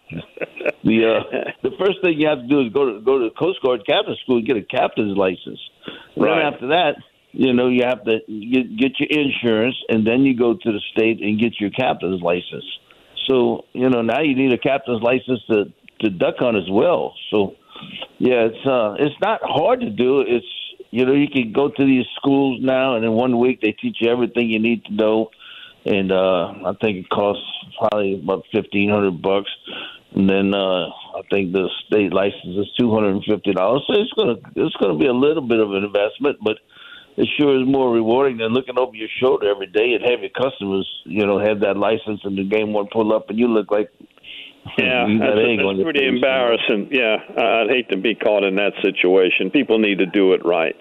the uh, the first thing you have to do is go to go to the Coast Guard Captain School and get a captain's license. Right. Then after that, you know, you have to get, get your insurance, and then you go to the state and get your captain's license. So, you know, now you need a captain's license to, to duck hunt as well. So, yeah, it's uh, it's not hard to do. It's, you know, you can go to these schools now, and in one week they teach you everything you need to know. And uh, I think it costs probably about fifteen hundred bucks, and then uh, I think the state license is two hundred and fifty dollars. So it's gonna it's gonna be a little bit of an investment, but it sure is more rewarding than looking over your shoulder every day and have your customers, you know, have that license and the game one pull up and you look like yeah, that's, that's pretty embarrassing. Yeah, I'd hate to be caught in that situation. People need to do it right.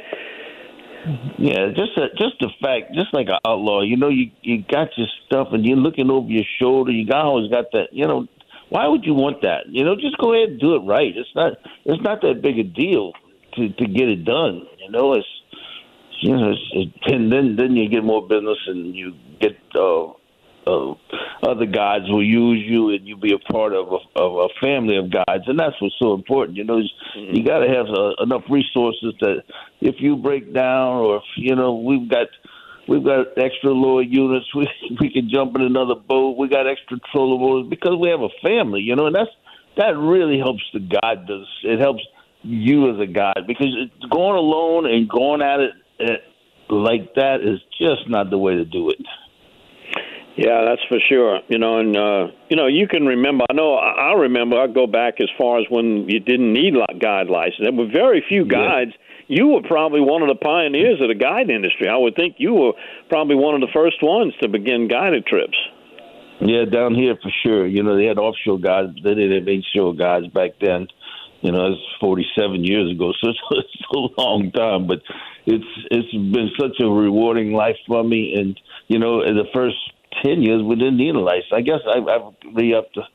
Yeah, just a, just the fact, just like an outlaw, you know, you you got your stuff and you're looking over your shoulder. You got always got that, you know. Why would you want that? You know, just go ahead and do it right. It's not it's not that big a deal to, to get it done. You know, it's you know, it's, it, and then then you get more business and you get uh, uh, other guides will use you, and you be a part of a, of a family of guides, and that's what's so important. You know, mm-hmm. you got to have uh, enough resources that if you break down, or if, you know, we've got we've got extra lower units, we we can jump in another boat. We got extra trolling motors because we have a family. You know, and that's that really helps the guide. Does it helps you as a guide, because going alone and going at it uh, like that is just not the way to do it. Yeah, that's for sure. You know, and, uh, you know, you can remember, I know I remember, I go back as far as when you didn't need a guide license. There were very few guides. Yeah. You were probably one of the pioneers of the guide industry. I would think you were probably one of the first ones to begin guided trips. Yeah, down here for sure. You know, they had offshore guides. They didn't have inshore guides back then. You know, it's forty-seven years ago, so it's, it's a long time. But it's it's been such a rewarding life for me. And, you know, in the first ten years, we didn't need a license. I guess I've, I've been up to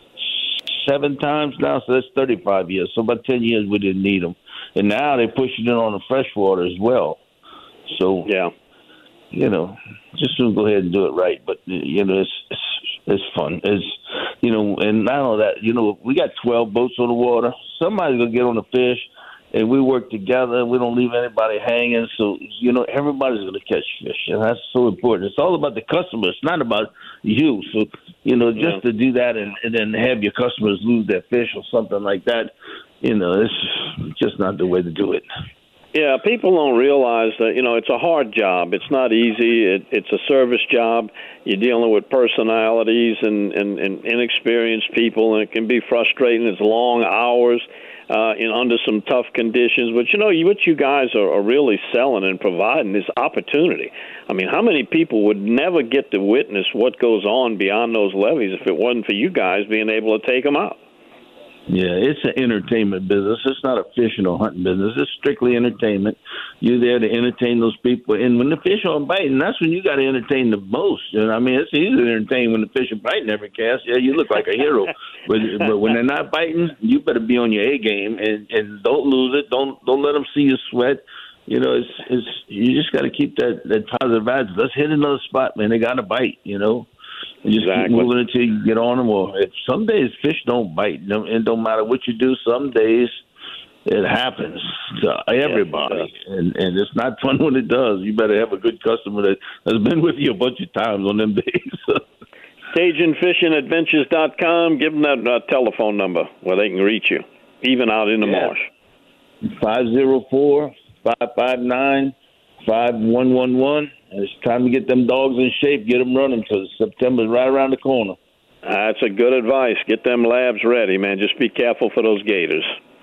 seven times now, so that's thirty-five years. So about ten years, we didn't need them. And now they're pushing it on the freshwater as well. So, yeah, you know, just soon go ahead and do it right. But, you know, it's it's, it's fun. It's, you know, and not only that, you know, we got twelve boats on the water. Somebody's going to get on the fish, and we work together. We don't leave anybody hanging. So, you know, everybody's going to catch fish, and that's so important. It's all about the customer. It's not about you. So, you know, just yeah. to do that and, and then have your customers lose their fish or something like that, you know, it's just not the way to do it. Yeah, people don't realize that, you know, it's a hard job. It's not easy. It, it's a service job. You're dealing with personalities and, and, and inexperienced people, and it can be frustrating. It's long hours uh, in under some tough conditions. But, you know, you, what you guys are, are really selling and providing is opportunity. I mean, how many people would never get to witness what goes on beyond those levees if it wasn't for you guys being able to take them out? Yeah, it's an entertainment business. It's not a fishing or hunting business. It's strictly entertainment. You're there to entertain those people. And when the fish aren't biting, that's when you got to entertain the most. And I mean, it's easy to entertain when the fish are biting every cast. Yeah, you look like a hero. but, but when they're not biting, you better be on your A game and, and don't lose it. Don't don't let them see you sweat. You know, it's it's you just got to keep that, that positive attitude. Let's hit another spot, man. They got to bite, you know. And just exactly. keep moving until you get on them. Or if some days fish don't bite, it don't matter what you do. Some days it happens to everybody, yeah, and and it's not fun when it does. You better have a good customer that has been with you a bunch of times on them days. Cajun Fishing Adventures dot com. Give them that uh, telephone number where they can reach you, even out in the yeah. marsh. five oh four, five five nine, five one one one. It's time to get them dogs in shape, get them running, because September's right around the corner. That's a good advice. Get them labs ready, man. Just be careful for those gators.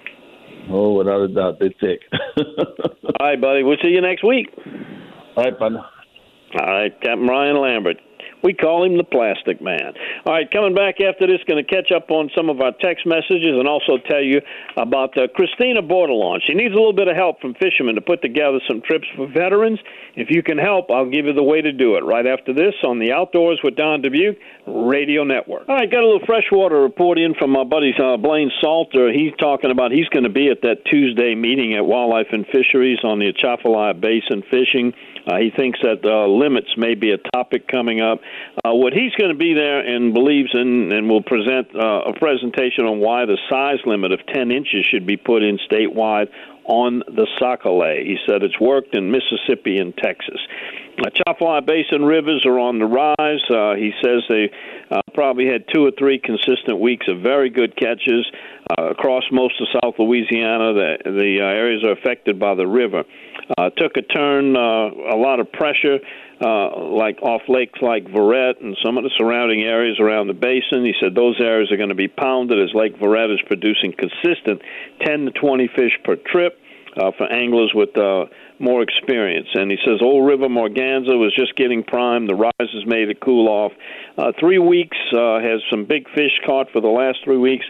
Oh, without a doubt, they're thick. All right, buddy. We'll see you next week. All right, partner. All right, Captain Ryan Lambert. We call him the Plastic Man. All right, coming back after this, going to catch up on some of our text messages and also tell you about uh, Christina Bordelon. She needs a little bit of help from fishermen to put together some trips for veterans. If you can help, I'll give you the way to do it right after this on the Outdoors with Don Dubuque Radio Network. All right, got a little freshwater report in from my buddy uh, Blaine Salter. He's talking about he's going to be at that Tuesday meeting at Wildlife and Fisheries on the Atchafalaya Basin fishing. Uh, he thinks that uh, limits may be a topic coming up. Uh, what he's going to be there and believes in and will present uh, a presentation on why the size limit of ten inches should be put in statewide on the Sac-a-lait. He said it's worked in Mississippi and Texas. Atchafalaya Basin rivers are on the rise. Uh, he says they uh, probably had two or three consistent weeks of very good catches uh, across most of South Louisiana. The, the uh, areas are affected by the river. Uh, took a turn, uh, a lot of pressure, uh, like off lakes like Verret and some of the surrounding areas around the basin. He said those areas are going to be pounded as Lake Verret is producing consistent ten to twenty fish per trip uh, for anglers with uh, more experience. And he says Old River Morganza was just getting primed. The rise has made it cool off. Uh, three weeks uh, has some big fish caught for the last three weeks.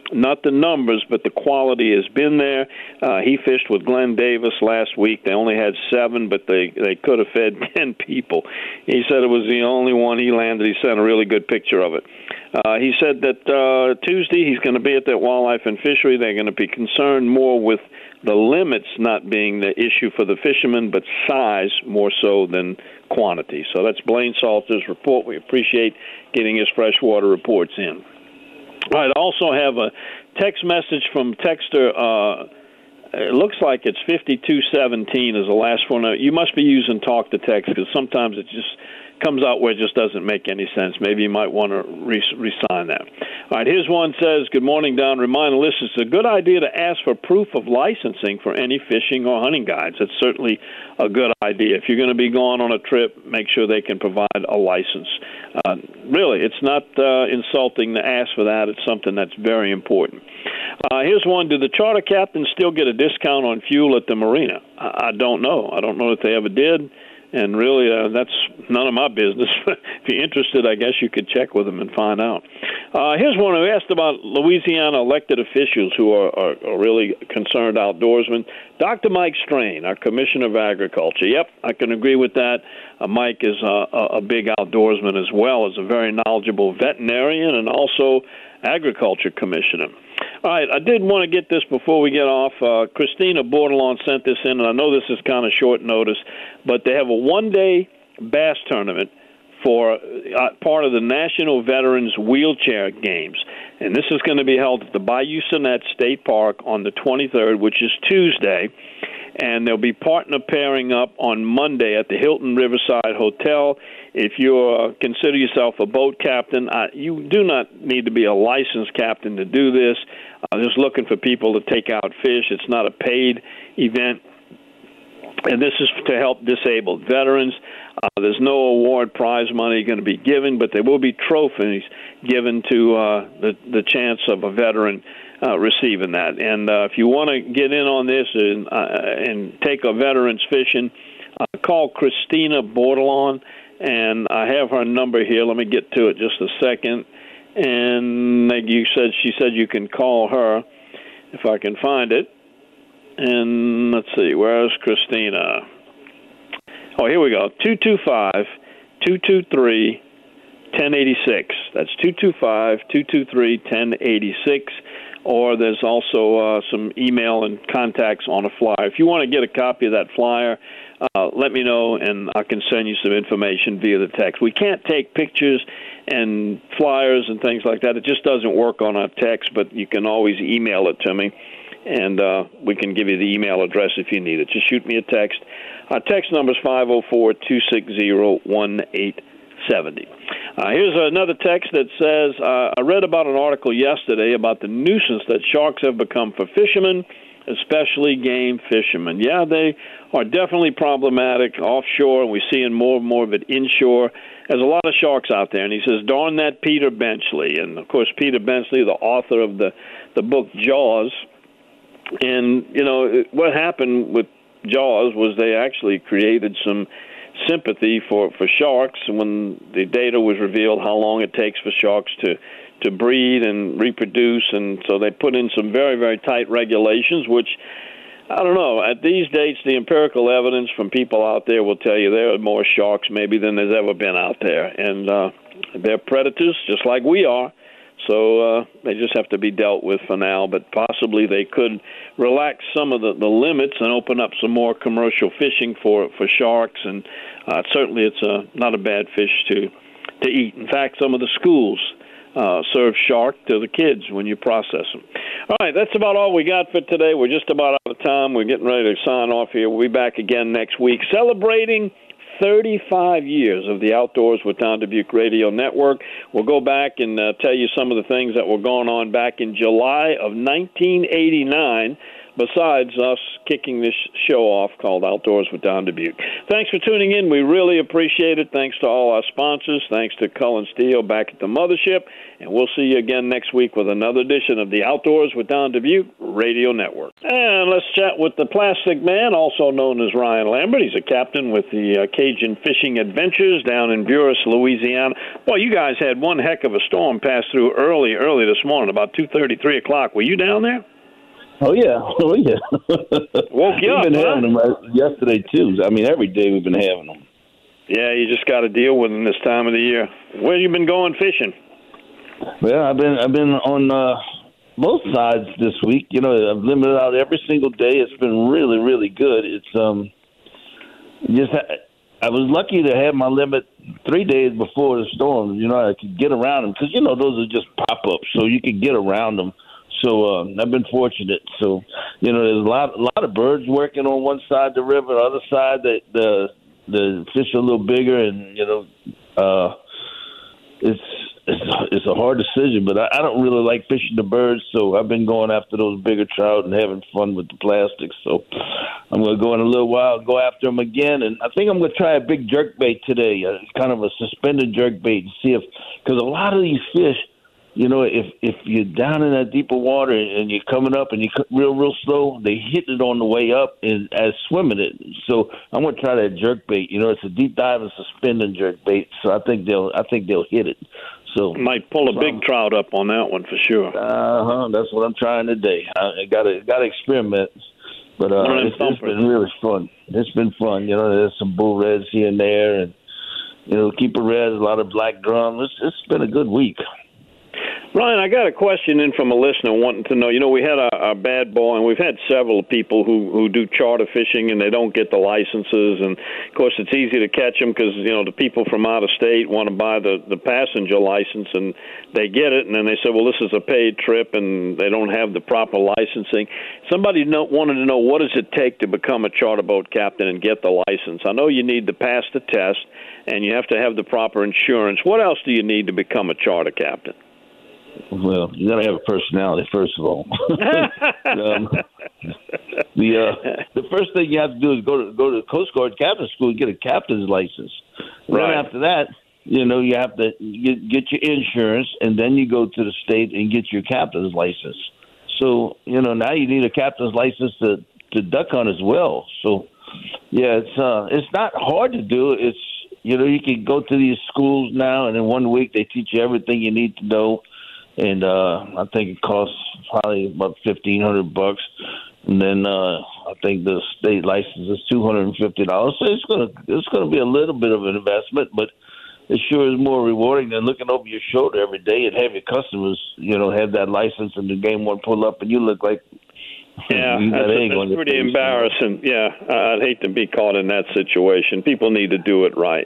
not the numbers, but the quality has been there. Uh, he fished with Glenn Davis last week. They only had seven, but they, they could have fed ten people. He said it was the only one he landed. He sent a really good picture of it. Uh, he said that uh, Tuesday he's going to be at that Wildlife and Fishery. They're going to be concerned more with the limits not being the issue for the fishermen, but size more so than quantity. So that's Blaine Salter's report. We appreciate getting his freshwater reports in. All right, I also have a text message from texter. Uh, it looks like it's fifty-two seventeen is the last one. You must be using talk to text because sometimes it just comes out where it just doesn't make any sense. Maybe you might want to re- re-sign that. All right, here's one says, good morning, Don. Remind the listeners, it's a good idea to ask for proof of licensing for any fishing or hunting guides. It's certainly a good idea. If you're going to be going on a trip, make sure they can provide a license. Uh, really, it's not uh, insulting to ask for that. It's something that's very important. Uh, here's one. Do the charter captains still get a discount on fuel at the marina? I, I don't know. I don't know if they ever did. And really, uh, that's none of my business. If you're interested, I guess you could check with them and find out. Uh, here's one who asked about Louisiana elected officials who are, are, are really concerned outdoorsmen. Doctor Mike Strain, our Commissioner of Agriculture. Yep, I can agree with that. Uh, Mike is uh, a, a big outdoorsman as well as a very knowledgeable veterinarian and also agriculture commissioner. All right, I did want to get this before we get off. Uh, Christina Bordelon sent this in, and I know this is kind of short notice, but they have a one-day bass tournament for uh, part of the National Veterans Wheelchair Games. And this is going to be held at the Bayou Sonnet State Park on the twenty-third, which is Tuesday. And they'll be partner pairing up on Monday at the Hilton Riverside Hotel. If you uh, consider yourself a boat captain, uh, you do not need to be a licensed captain to do this. I'm just looking for people to take out fish. It's not a paid event. And this is to help disabled veterans. Uh, there's no award prize money going to be given, but there will be trophies given to uh, the, the chance of a veteran uh, receiving that. And uh, if you want to get in on this and, uh, and take a veterans fishing, uh, call Christina Bordelon, and I have her number here. Let me get to it just a second. And you said she said you can call her if I can find it. And let's see, where's Christina? Oh, here we go. two two five, two two three, one zero eight six. That's two two five, two two three, one zero eight six. Or there's also uh, some email and contacts on a flyer. If you want to get a copy of that flyer, uh, let me know, and I can send you some information via the text. We can't take pictures and flyers and things like that. It just doesn't work on a text, but you can always email it to me. And uh, we can give you the email address if you need it. Just shoot me a text. Our text number is five oh four, two six zero, one eight seven zero. Uh, here's another text that says, uh, I read about an article yesterday about the nuisance that sharks have become for fishermen, especially game fishermen. Yeah, they are definitely problematic offshore, and we're seeing more and more of it inshore. There's a lot of sharks out there. And he says, darn that Peter Benchley. And, of course, Peter Benchley, the author of the, the book Jaws. And, you know, what happened with Jaws was they actually created some sympathy for, for sharks when the data was revealed how long it takes for sharks to, to breed and reproduce. And so they put in some very, very tight regulations, which, I don't know, at these dates, the empirical evidence from people out there will tell you there are more sharks maybe than there's ever been out there. And uh, they're predators just like we are. So uh, they just have to be dealt with for now, but possibly they could relax some of the, the limits and open up some more commercial fishing for for sharks. And uh, certainly it's a, not a bad fish to, to eat. In fact, some of the schools uh, serve shark to the kids when you process them. All right, that's about all we got for today. We're just about out of time. We're getting ready to sign off here. We'll be back again next week celebrating thirty-five years of the Outdoors with Don Dubuque Radio Network. We'll go back and uh, tell you some of the things that were going on back in July of nineteen eighty-nine besides us kicking this show off called Outdoors with Don Dubuque. Thanks for tuning in. We really appreciate it. Thanks to all our sponsors. Thanks to Cullen Steele back at the mothership. And we'll see you again next week with another edition of the Outdoors with Don Dubuque Radio Network. And let's chat with the Plastic Man, also known as Ryan Lambert. He's a captain with the uh, Cajun Fishing Adventures down in Buras, Louisiana. Boy, you guys had one heck of a storm pass through early, early this morning, about two thirty, three o'clock. Were you down there? Oh, yeah. Oh, yeah. Woke you we've up, been huh? having them right yesterday, too. I mean, every day we've been having them. Yeah, you just got to deal with them this time of the year. Where you been going fishing? Well, I've been I've been on uh, both sides this week. You know, I've limited out every single day. It's been really, really good. It's um, just I was lucky to have my limit three days before the storm. You know, I could get around them because you know those are just pop ups, so you could get around them. So uh, I've been fortunate. So you know, there's a lot a lot of birds working on one side of the river. The other side, the the the fish are a little bigger, and you know, uh, it's. It's a, it's a hard decision, but I, I don't really like fishing the birds, so I've been going after those bigger trout and having fun with the plastics. So I'm going to go in a little while, go after them again, and I think I'm going to try a big jerkbait today, uh, kind of a suspended jerkbait, and see if because a lot of these fish, you know, if if you're down in that deeper water and you're coming up and you're real real slow, they hit it on the way up and as swimming it. So I'm going to try that jerkbait. You know, it's a deep dive and suspended jerkbait, so I think they'll I think they'll hit it. So might pull a so big trout up on that one for sure. Uh huh. That's what I'm trying today. I got to got to experiment, but uh, it's, it's been really fun. It's been fun. You know, there's some bull reds here and there, and you know, keeper reds, a lot of black drum. It's it's been a good week. Ryan, I got a question in from a listener wanting to know, you know, we had our, our bad boy, and we've had several people who, who do charter fishing, and they don't get the licenses. And, of course, it's easy to catch them because, you know, the people from out of state want to buy the, the passenger license, and they get it, and then they say, well, this is a paid trip, and they don't have the proper licensing. Somebody know, wanted to know, what does it take to become a charter boat captain and get the license? I know you need to pass the test, and you have to have the proper insurance. What else do you need to become a charter captain? Well, you got to have a personality, first of all. um, the uh, the first thing you have to do is go to go to the Coast Guard captain school and get a captain's license. Right. Then after that, you know, you have to get, get your insurance, and then you go to the state and get your captain's license. So, you know, now you need a captain's license to, to duck hunt as well. So, yeah, it's uh, it's not hard to do. It's, you know, you can go to these schools now, and in one week they teach you everything you need to know. And uh, I think it costs probably about fifteen hundred bucks, and then uh, I think the state license is two hundred and fifty dollars. So it's gonna it's gonna be a little bit of an investment, but it sure is more rewarding than looking over your shoulder every day and have your customers, you know, have that license and the game one pull up and you look like yeah, you got that's, egg on that's pretty your face, embarrassing. You know? Yeah, I'd hate to be caught in that situation. People need to do it right.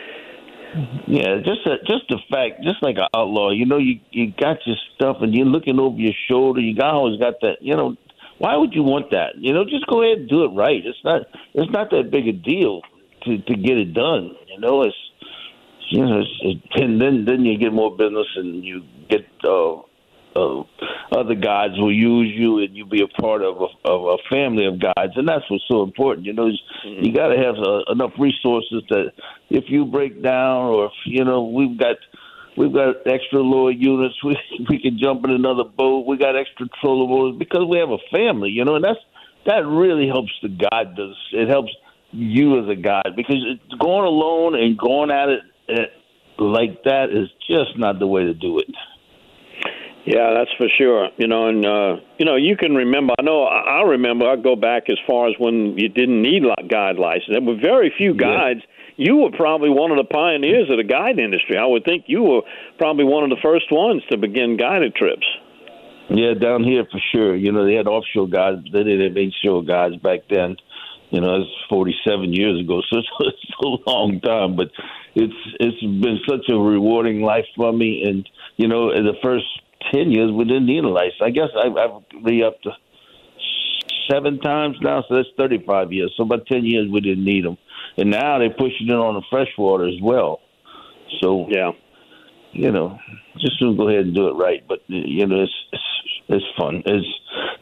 Yeah, just a, just the fact, just like an outlaw, you know, you you got your stuff and you're looking over your shoulder. You got always got that, you know. Why would you want that? You know, just go ahead and do it right. It's not it's not that big a deal to, to get it done. You know, it's you know, it's, it, and then then you get more business and you get uh, uh, other guides will use you and you be a part of a, of a family of guides, and that's what's so important. You know, mm-hmm. you got to have uh, enough resources that if you break down, or if, you know, we've got we've got extra lower units, we we can jump in another boat. We got extra trollables because we have a family. You know, and that's that really helps the guide. Does it helps you as a guide, because it's going alone and going at it uh, like that is just not the way to do it. Yeah, that's for sure. You know, and, uh, you know, you can remember, I know, I remember, I go back as far as when you didn't need a guide license. There were very few guides. Yeah. You were probably one of the pioneers of the guide industry. I would think you were probably one of the first ones to begin guided trips. Yeah, down here for sure. You know, they had offshore guides. They didn't have inshore guides back then. You know, it's forty-seven years ago, so it's, it's a long time. But it's it's been such a rewarding life for me. And, you know, in the first ten years, we didn't need a license. I guess I've, I've re-upped to seven times now, so that's thirty-five years. So about ten years, we didn't need them. And now they're pushing it on the freshwater as well. So, yeah, you know, just to go ahead and do it right. But, you know, it's it's, it's fun. It's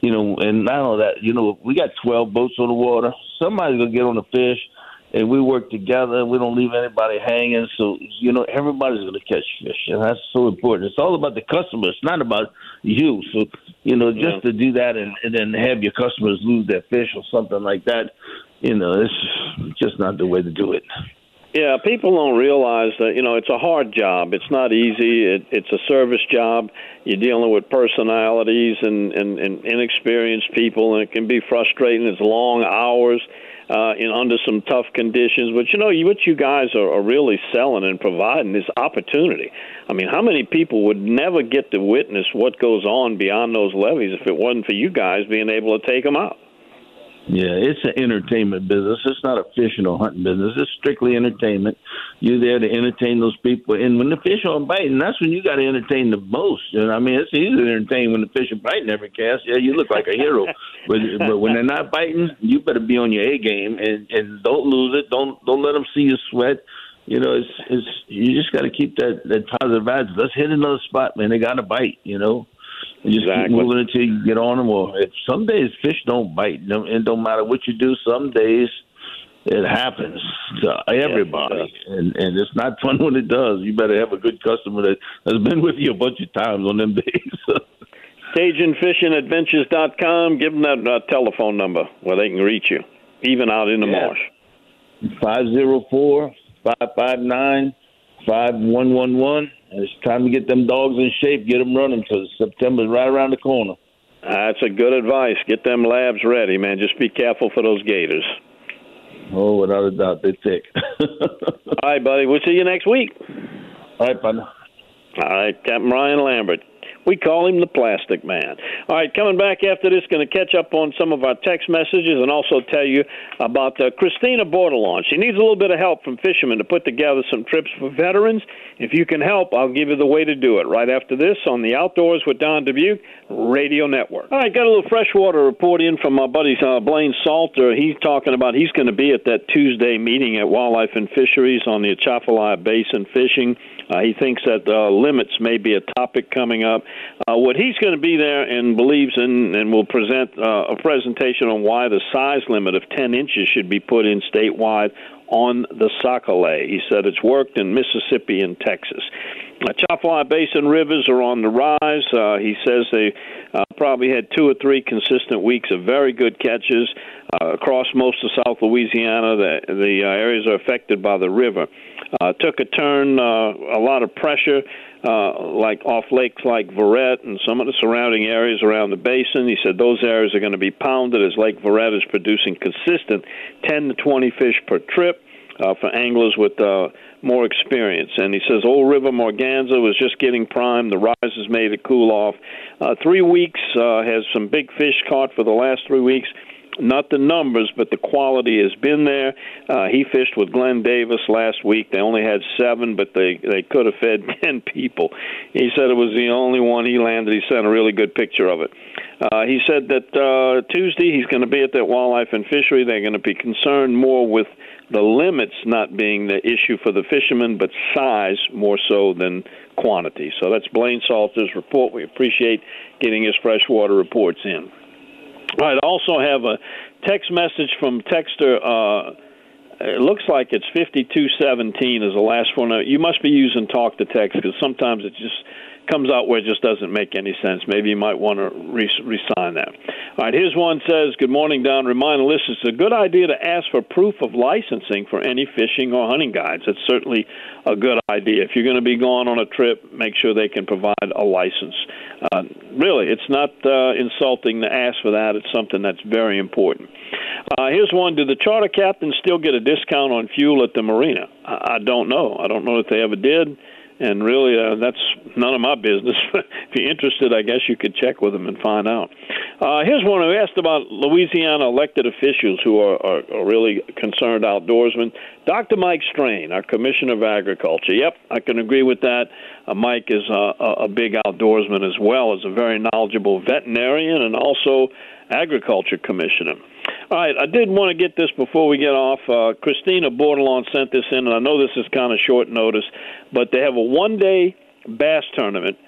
you know, and not only that, you know, we got twelve boats on the water. Somebody's going to get on the fish, and we work together. We don't leave anybody hanging. So, you know, everybody's going to catch fish, and that's so important. It's all about the customer. It's not about you. So, you know, just yeah. to do that and, and then have your customers lose their fish or something like that, you know, it's just not the way to do it. Yeah, people don't realize that, you know, it's a hard job. It's not easy. It, it's a service job. You're dealing with personalities and, and, and inexperienced people, and it can be frustrating. It's long hours uh, in under some tough conditions. But, you know, you, what you guys are, are really selling and providing is opportunity. I mean, how many people would never get to witness what goes on beyond those levees if it wasn't for you guys being able to take them out? Yeah, it's an entertainment business. It's not a fishing or hunting business. It's strictly entertainment. You're there to entertain those people. And when the fish aren't biting, that's when you got to entertain the most. You know, I mean, it's easy to entertain when the fish are biting every cast. Yeah, you look like a hero. but but when they're not biting, you better be on your A game and, and don't lose it. Don't don't let them see you sweat. You know, it's it's you just got to keep that, that positive attitude. Let's hit another spot, man. They got to bite, you know. And just exactly. keep moving until you get on them. Or if some days fish don't bite, it don't matter what you do. Some days it happens to everybody, yeah, and and it's not fun when it does. You better have a good customer that has been with you a bunch of times on them days. Cajun Fishing Adventures dot com. Give them that uh, telephone number where they can reach you, even out in the yeah. marsh. five oh four, five five nine, five one one one. It's time to get them dogs in shape, get them running, because September's right around the corner. That's a good advice. Get them labs ready, man. Just be careful for those gators. Oh, without a doubt, they're thick. All right, buddy. We'll see you next week. All right, partner. All right, Captain Ryan Lambert. We call him the Plastic Man. All right, coming back after this, going to catch up on some of our text messages and also tell you about uh, Christina Bordelon. She needs a little bit of help from fishermen to put together some trips for veterans. If you can help, I'll give you the way to do it right after this on the Outdoors with Don Dubuque Radio Network. All right, got a little freshwater report in from my buddy uh, Blaine Salter. He's talking about he's going to be at that Tuesday meeting at Wildlife and Fisheries on the Atchafalaya Basin fishing. Uh, he thinks that uh, limits may be a topic coming up. Uh, what he's going to be there and believes in and will present uh, a presentation on why the size limit of ten inches should be put in statewide on the Sac-a-lait. He said it's worked in Mississippi and Texas. Atchafalaya Basin rivers are on the rise. Uh, he says they uh, probably had two or three consistent weeks of very good catches uh, across most of South Louisiana. The, the uh, areas are affected by the river. Uh, took a turn, uh, a lot of pressure, uh, like off lakes like Verret and some of the surrounding areas around the basin. He said those areas are going to be pounded as Lake Verret is producing consistent ten to twenty fish per trip uh, for anglers with uh, more experience. And he says Old River Morganza was just getting primed. The rise has made it cool off. Uh, three weeks uh, has some big fish caught for the last three weeks. Not the numbers, but the quality has been there. Uh, he fished with Glenn Davis last week. They only had seven, but they, they could have fed ten people. He said it was the only one he landed. He sent a really good picture of it. Uh, he said that uh, Tuesday he's going to be at that Wildlife and Fishery. They're going to be concerned more with the limits not being the issue for the fishermen, but size more so than quantity. So that's Blaine Salter's report. We appreciate getting his freshwater reports in. All right, I also have a text message from texter. Uh, it looks like it's fifty-two seventeen is the last one. You must be using talk to text because sometimes it just comes out where it just doesn't make any sense. Maybe you might want to re- re-sign that. All right, here's one says, good morning, Don. Remind the listeners it's a good idea to ask for proof of licensing for any fishing or hunting guides. It's certainly a good idea. If you're going to be going on a trip, make sure they can provide a license. Uh, really, it's not uh, insulting to ask for that. It's something that's very important. Uh, here's one. Do the charter captains still get a discount on fuel at the marina? I, I don't know. I don't know if they ever did. And really, uh, that's none of my business. If you're interested, I guess you could check with them and find out. Uh, here's one who asked about Louisiana elected officials who are, are, are really concerned outdoorsmen. Doctor Mike Strain, our Commissioner of Agriculture. Yep, I can agree with that. Uh, Mike is a, a big outdoorsman as well as a very knowledgeable veterinarian and also agriculture commissioner. All right, I did want to get this before we get off. Uh, Christina Bordelon sent this in, and I know this is kind of short notice, but they have a one-day bass tournament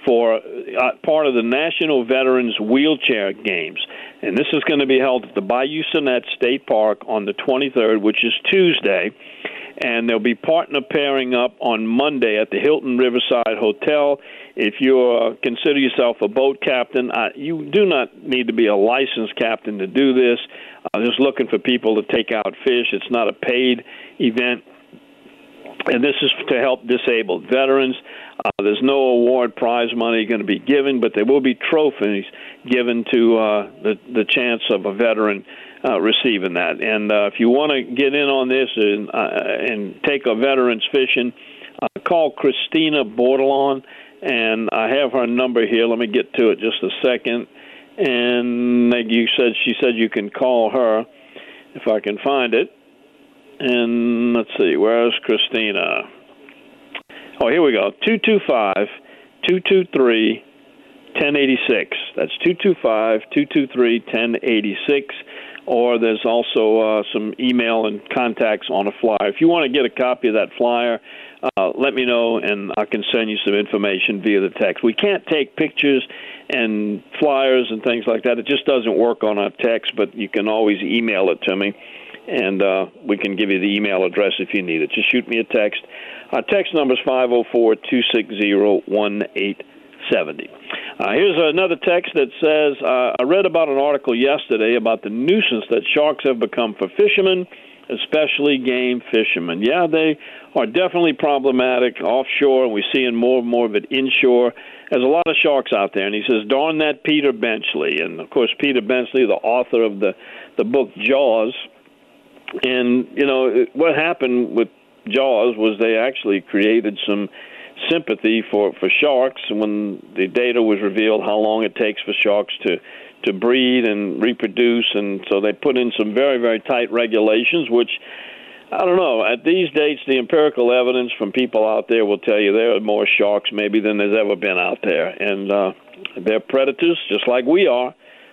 for uh, part of the National Veterans Wheelchair Games. And this is going to be held at the Bayou Sonnet State Park on the twenty-third, which is Tuesday. And they'll be partner pairing up on Monday at the Hilton Riverside Hotel. If you uh, consider yourself a boat captain, uh, you do not need to be a licensed captain to do this. I'm just looking for people to take out fish. It's not a paid event. And this is to help disabled veterans. Uh, there's no award prize money going to be given, but there will be trophies given to uh, the, the chance of a veteran uh, receiving that. And uh, if you want to get in on this and, uh, and take a veterans fishing, uh, call Christina Bordelon, and I have her number here. Let me get to it just a second. And like you said, she said you can call her if I can find it. And let's see, where's Christina? Oh, here we go. two two five, two two three, one zero eight six. That's two two five, two two three, one zero eight six. Or there's also uh, some email and contacts on a flyer. If you want to get a copy of that flyer, uh, let me know, and I can send you some information via the text. We can't take pictures and flyers and things like that. It just doesn't work on a text, but you can always email it to me, and uh, we can give you the email address if you need it. Just shoot me a text. Our text number is five oh four, two six zero, one eight seven zero. Uh, here's another text that says, uh, I read about an article yesterday about the nuisance that sharks have become for fishermen, especially game fishermen. Yeah, they are definitely problematic offshore, and we're seeing more and more of it inshore. There's a lot of sharks out there. And he says, darn that Peter Benchley. And, of course, Peter Benchley, the author of the, the book Jaws. And, you know, what happened with Jaws was they actually created some sympathy for, for sharks when the data was revealed how long it takes for sharks to, to breed and reproduce. And so they put in some very, very tight regulations, which, I don't know, at these dates, the empirical evidence from people out there will tell you there are more sharks maybe than there's ever been out there. And uh, they're predators just like we are.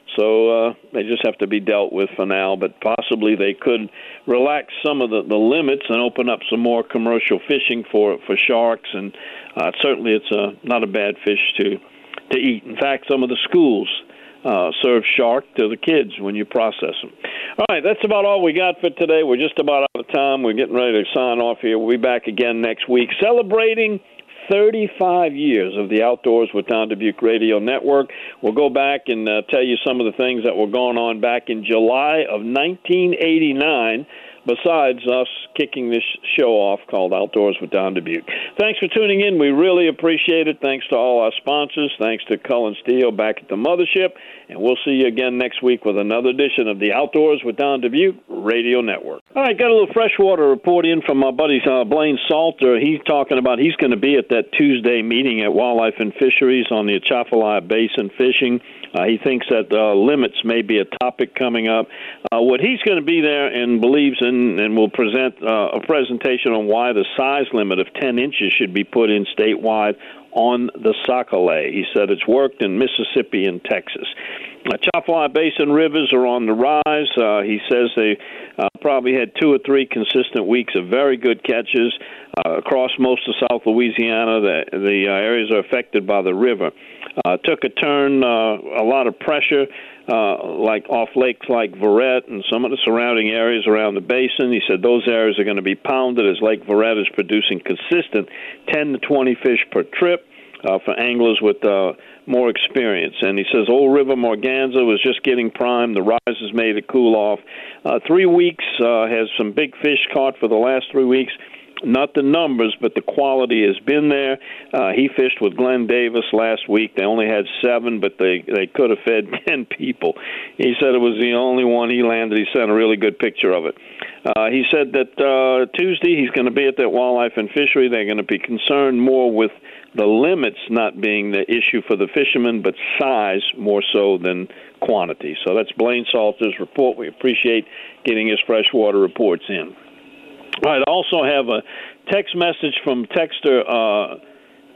So uh, they just have to be dealt with for now, but possibly they could relax some of the, the limits and open up some more commercial fishing for for sharks. And uh, certainly it's a, not a bad fish to, to eat. In fact, some of the schools uh, serve shark to the kids when you process them. All right, that's about all we got for today. We're just about out of time. We're getting ready to sign off here. We'll be back again next week celebrating thirty-five years of the Outdoors with Don Dubuque Radio Network. We'll go back and uh, tell you some of the things that were going on back in July of nineteen eighty-nine, besides us kicking this show off called Outdoors with Don Dubuque. Thanks for tuning in. We really appreciate it. Thanks to all our sponsors. Thanks to Cullen Steele back at the mothership. And we'll see you again next week with another edition of the Outdoors with Don Dubuque Radio Network. All right, got a little freshwater report in from my buddy uh, Blaine Salter. He's talking about he's going to be at that Tuesday meeting at Wildlife and Fisheries on the Atchafalaya Basin fishing. Uh, he thinks that uh, limits may be a topic coming up. Uh, what he's going to be there and believes in and will present uh, a presentation on why the size limit of ten inches should be put in statewide on the Sac-a-lait. He said it's worked in Mississippi and Texas. Atchafalaya Basin rivers are on the rise. Uh, he says they uh, probably had two or three consistent weeks of very good catches uh, across most of South Louisiana. The, the uh, areas are affected by the river. Uh, took a turn, uh, a lot of pressure, uh, like off lakes like Verret and some of the surrounding areas around the basin. He said those areas are going to be pounded as Lake Verret is producing consistent ten to twenty fish per trip uh, for anglers with uh, more experience. And he says Old River Morganza was just getting primed. The rise has made it cool off. Uh, three weeks uh, has some big fish caught for the last three weeks. Not the numbers, but the quality has been there. Uh, he fished with Glenn Davis last week. They only had seven, but they, they could have fed ten people. He said it was the only one he landed. He sent a really good picture of it. Uh, he said that uh, Tuesday he's going to be at that Wildlife and Fishery. They're going to be concerned more with the limits not being the issue for the fishermen, but size more so than quantity. So that's Blaine Salter's report. We appreciate getting his freshwater reports in. All right, I also have a text message from texter uh,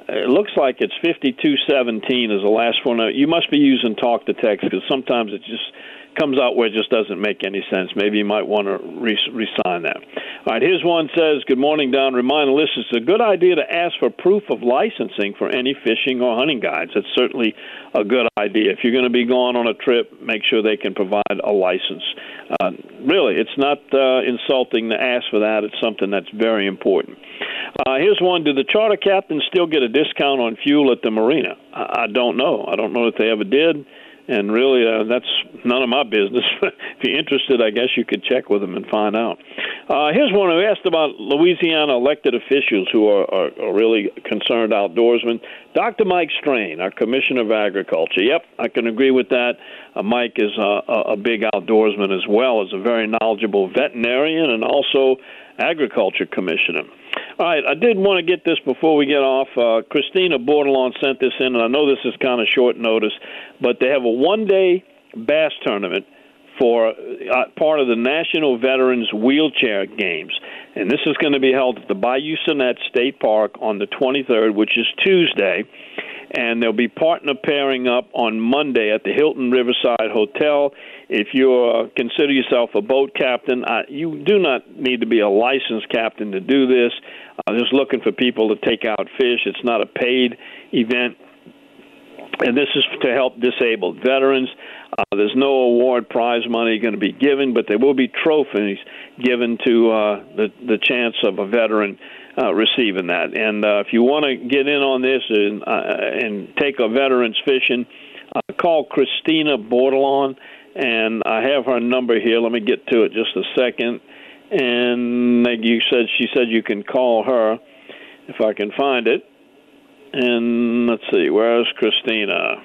it looks like it's fifty-two seventeen is the last one. You must be using talk to text because sometimes it just comes out where it just doesn't make any sense. Maybe you might want to re- re-sign that. All right, here's one says, good morning, Don. Remind the listeners it's a good idea to ask for proof of licensing for any fishing or hunting guides. That's certainly a good idea. If you're going to be going on a trip, make sure they can provide a license. Uh, really, it's not uh, insulting to ask for that. It's something that's very important. Uh, here's one. Do the charter captains still get a discount on fuel at the marina? I, I don't know. I don't know if they ever did. And really, uh, that's none of my business. If you're interested, I guess you could check with them and find out. Uh, here's one who asked about Louisiana elected officials who are, are, are really concerned outdoorsmen. Doctor Mike Strain, our Commissioner of Agriculture. Yep, I can agree with that. Uh, Mike is a, a big outdoorsman as well as a very knowledgeable veterinarian and also agriculture commissioner. All right, I did want to get this before we get off. Uh, Christina Bordelon sent this in, and I know this is kind of short notice, but they have a one-day bass tournament for uh, part of the National Veterans Wheelchair Games. And this is going to be held at the Bayou Sonnet State Park on the twenty-third, which is Tuesday. And they'll be partner pairing up on Monday at the Hilton Riverside Hotel. If you uh, consider yourself a boat captain, uh, you do not need to be a licensed captain to do this. Uh, just looking for people to take out fish. It's not a paid event. And this is to help disabled veterans. Uh, there's no award prize money going to be given, but there will be trophies given to uh, the, the chance of a veteran Uh, receiving that. And uh, if you want to get in on this and, uh, and take a veterans fishing, uh, call Christina Bordelon, and I have her number here. Let me get to it just a second. And like you said, she said you can call her if I can find it. And let's see, where's Christina?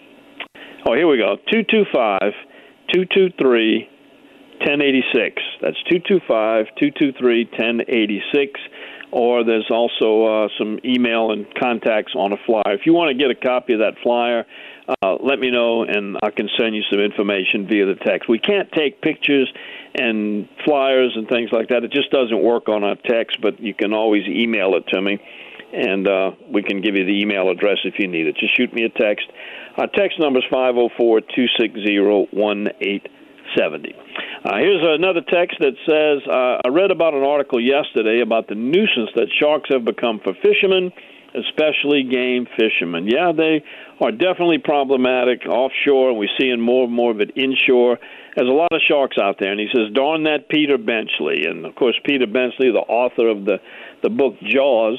Oh, here we go. two two five, two two three, one oh eight six. That's two two five, two two three, one oh eight six. Or there's also uh, some email and contacts on a flyer. If you want to get a copy of that flyer, uh, let me know, and I can send you some information via the text. We can't take pictures and flyers and things like that. It just doesn't work on a text, but you can always email it to me, and uh, we can give you the email address if you need it. Just shoot me a text. Our text number is five oh four, two six zero, one eight seven oh. Uh, here's another text that says, uh, I read about an article yesterday about the nuisance that sharks have become for fishermen, especially game fishermen. Yeah, they are definitely problematic offshore. We're seeing more and more of it inshore. There's a lot of sharks out there. And he says, darn that Peter Benchley. And, of course, Peter Benchley, the author of the, the book Jaws.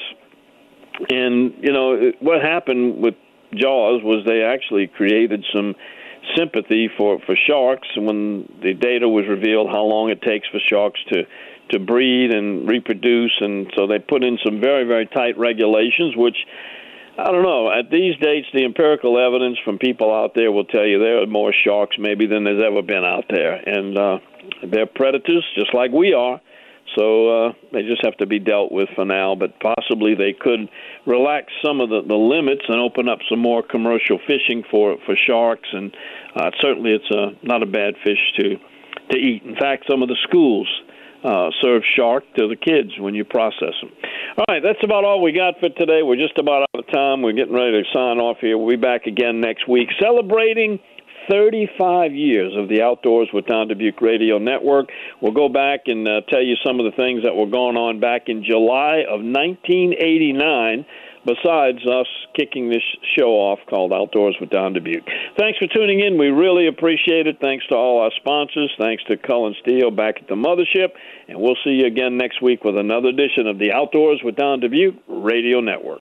And, you know, what happened with Jaws was they actually created some sympathy for, for sharks when the data was revealed how long it takes for sharks to, to breed and reproduce. And so they put in some very, very tight regulations, which, I don't know, at these dates, the empirical evidence from people out there will tell you there are more sharks maybe than there's ever been out there. And uh, they're predators just like we are. So uh, they just have to be dealt with for now, but possibly they could relax some of the, the limits and open up some more commercial fishing for, for sharks, and uh, certainly it's a, not a bad fish to, to eat. In fact, some of the schools uh, serve shark to the kids when you process them. All right, that's about all we got for today. We're just about out of time. We're getting ready to sign off here. We'll be back again next week celebrating thirty-five years of the Outdoors with Don Dubuque Radio Network. We'll go back and uh, tell you some of the things that were going on back in July of nineteen eighty-nine, besides us kicking this show off called Outdoors with Don Dubuque. Thanks for tuning in. We really appreciate it. Thanks to all our sponsors. Thanks to Cullen Steele back at the mothership. And we'll see you again next week with another edition of the Outdoors with Don Dubuque Radio Network.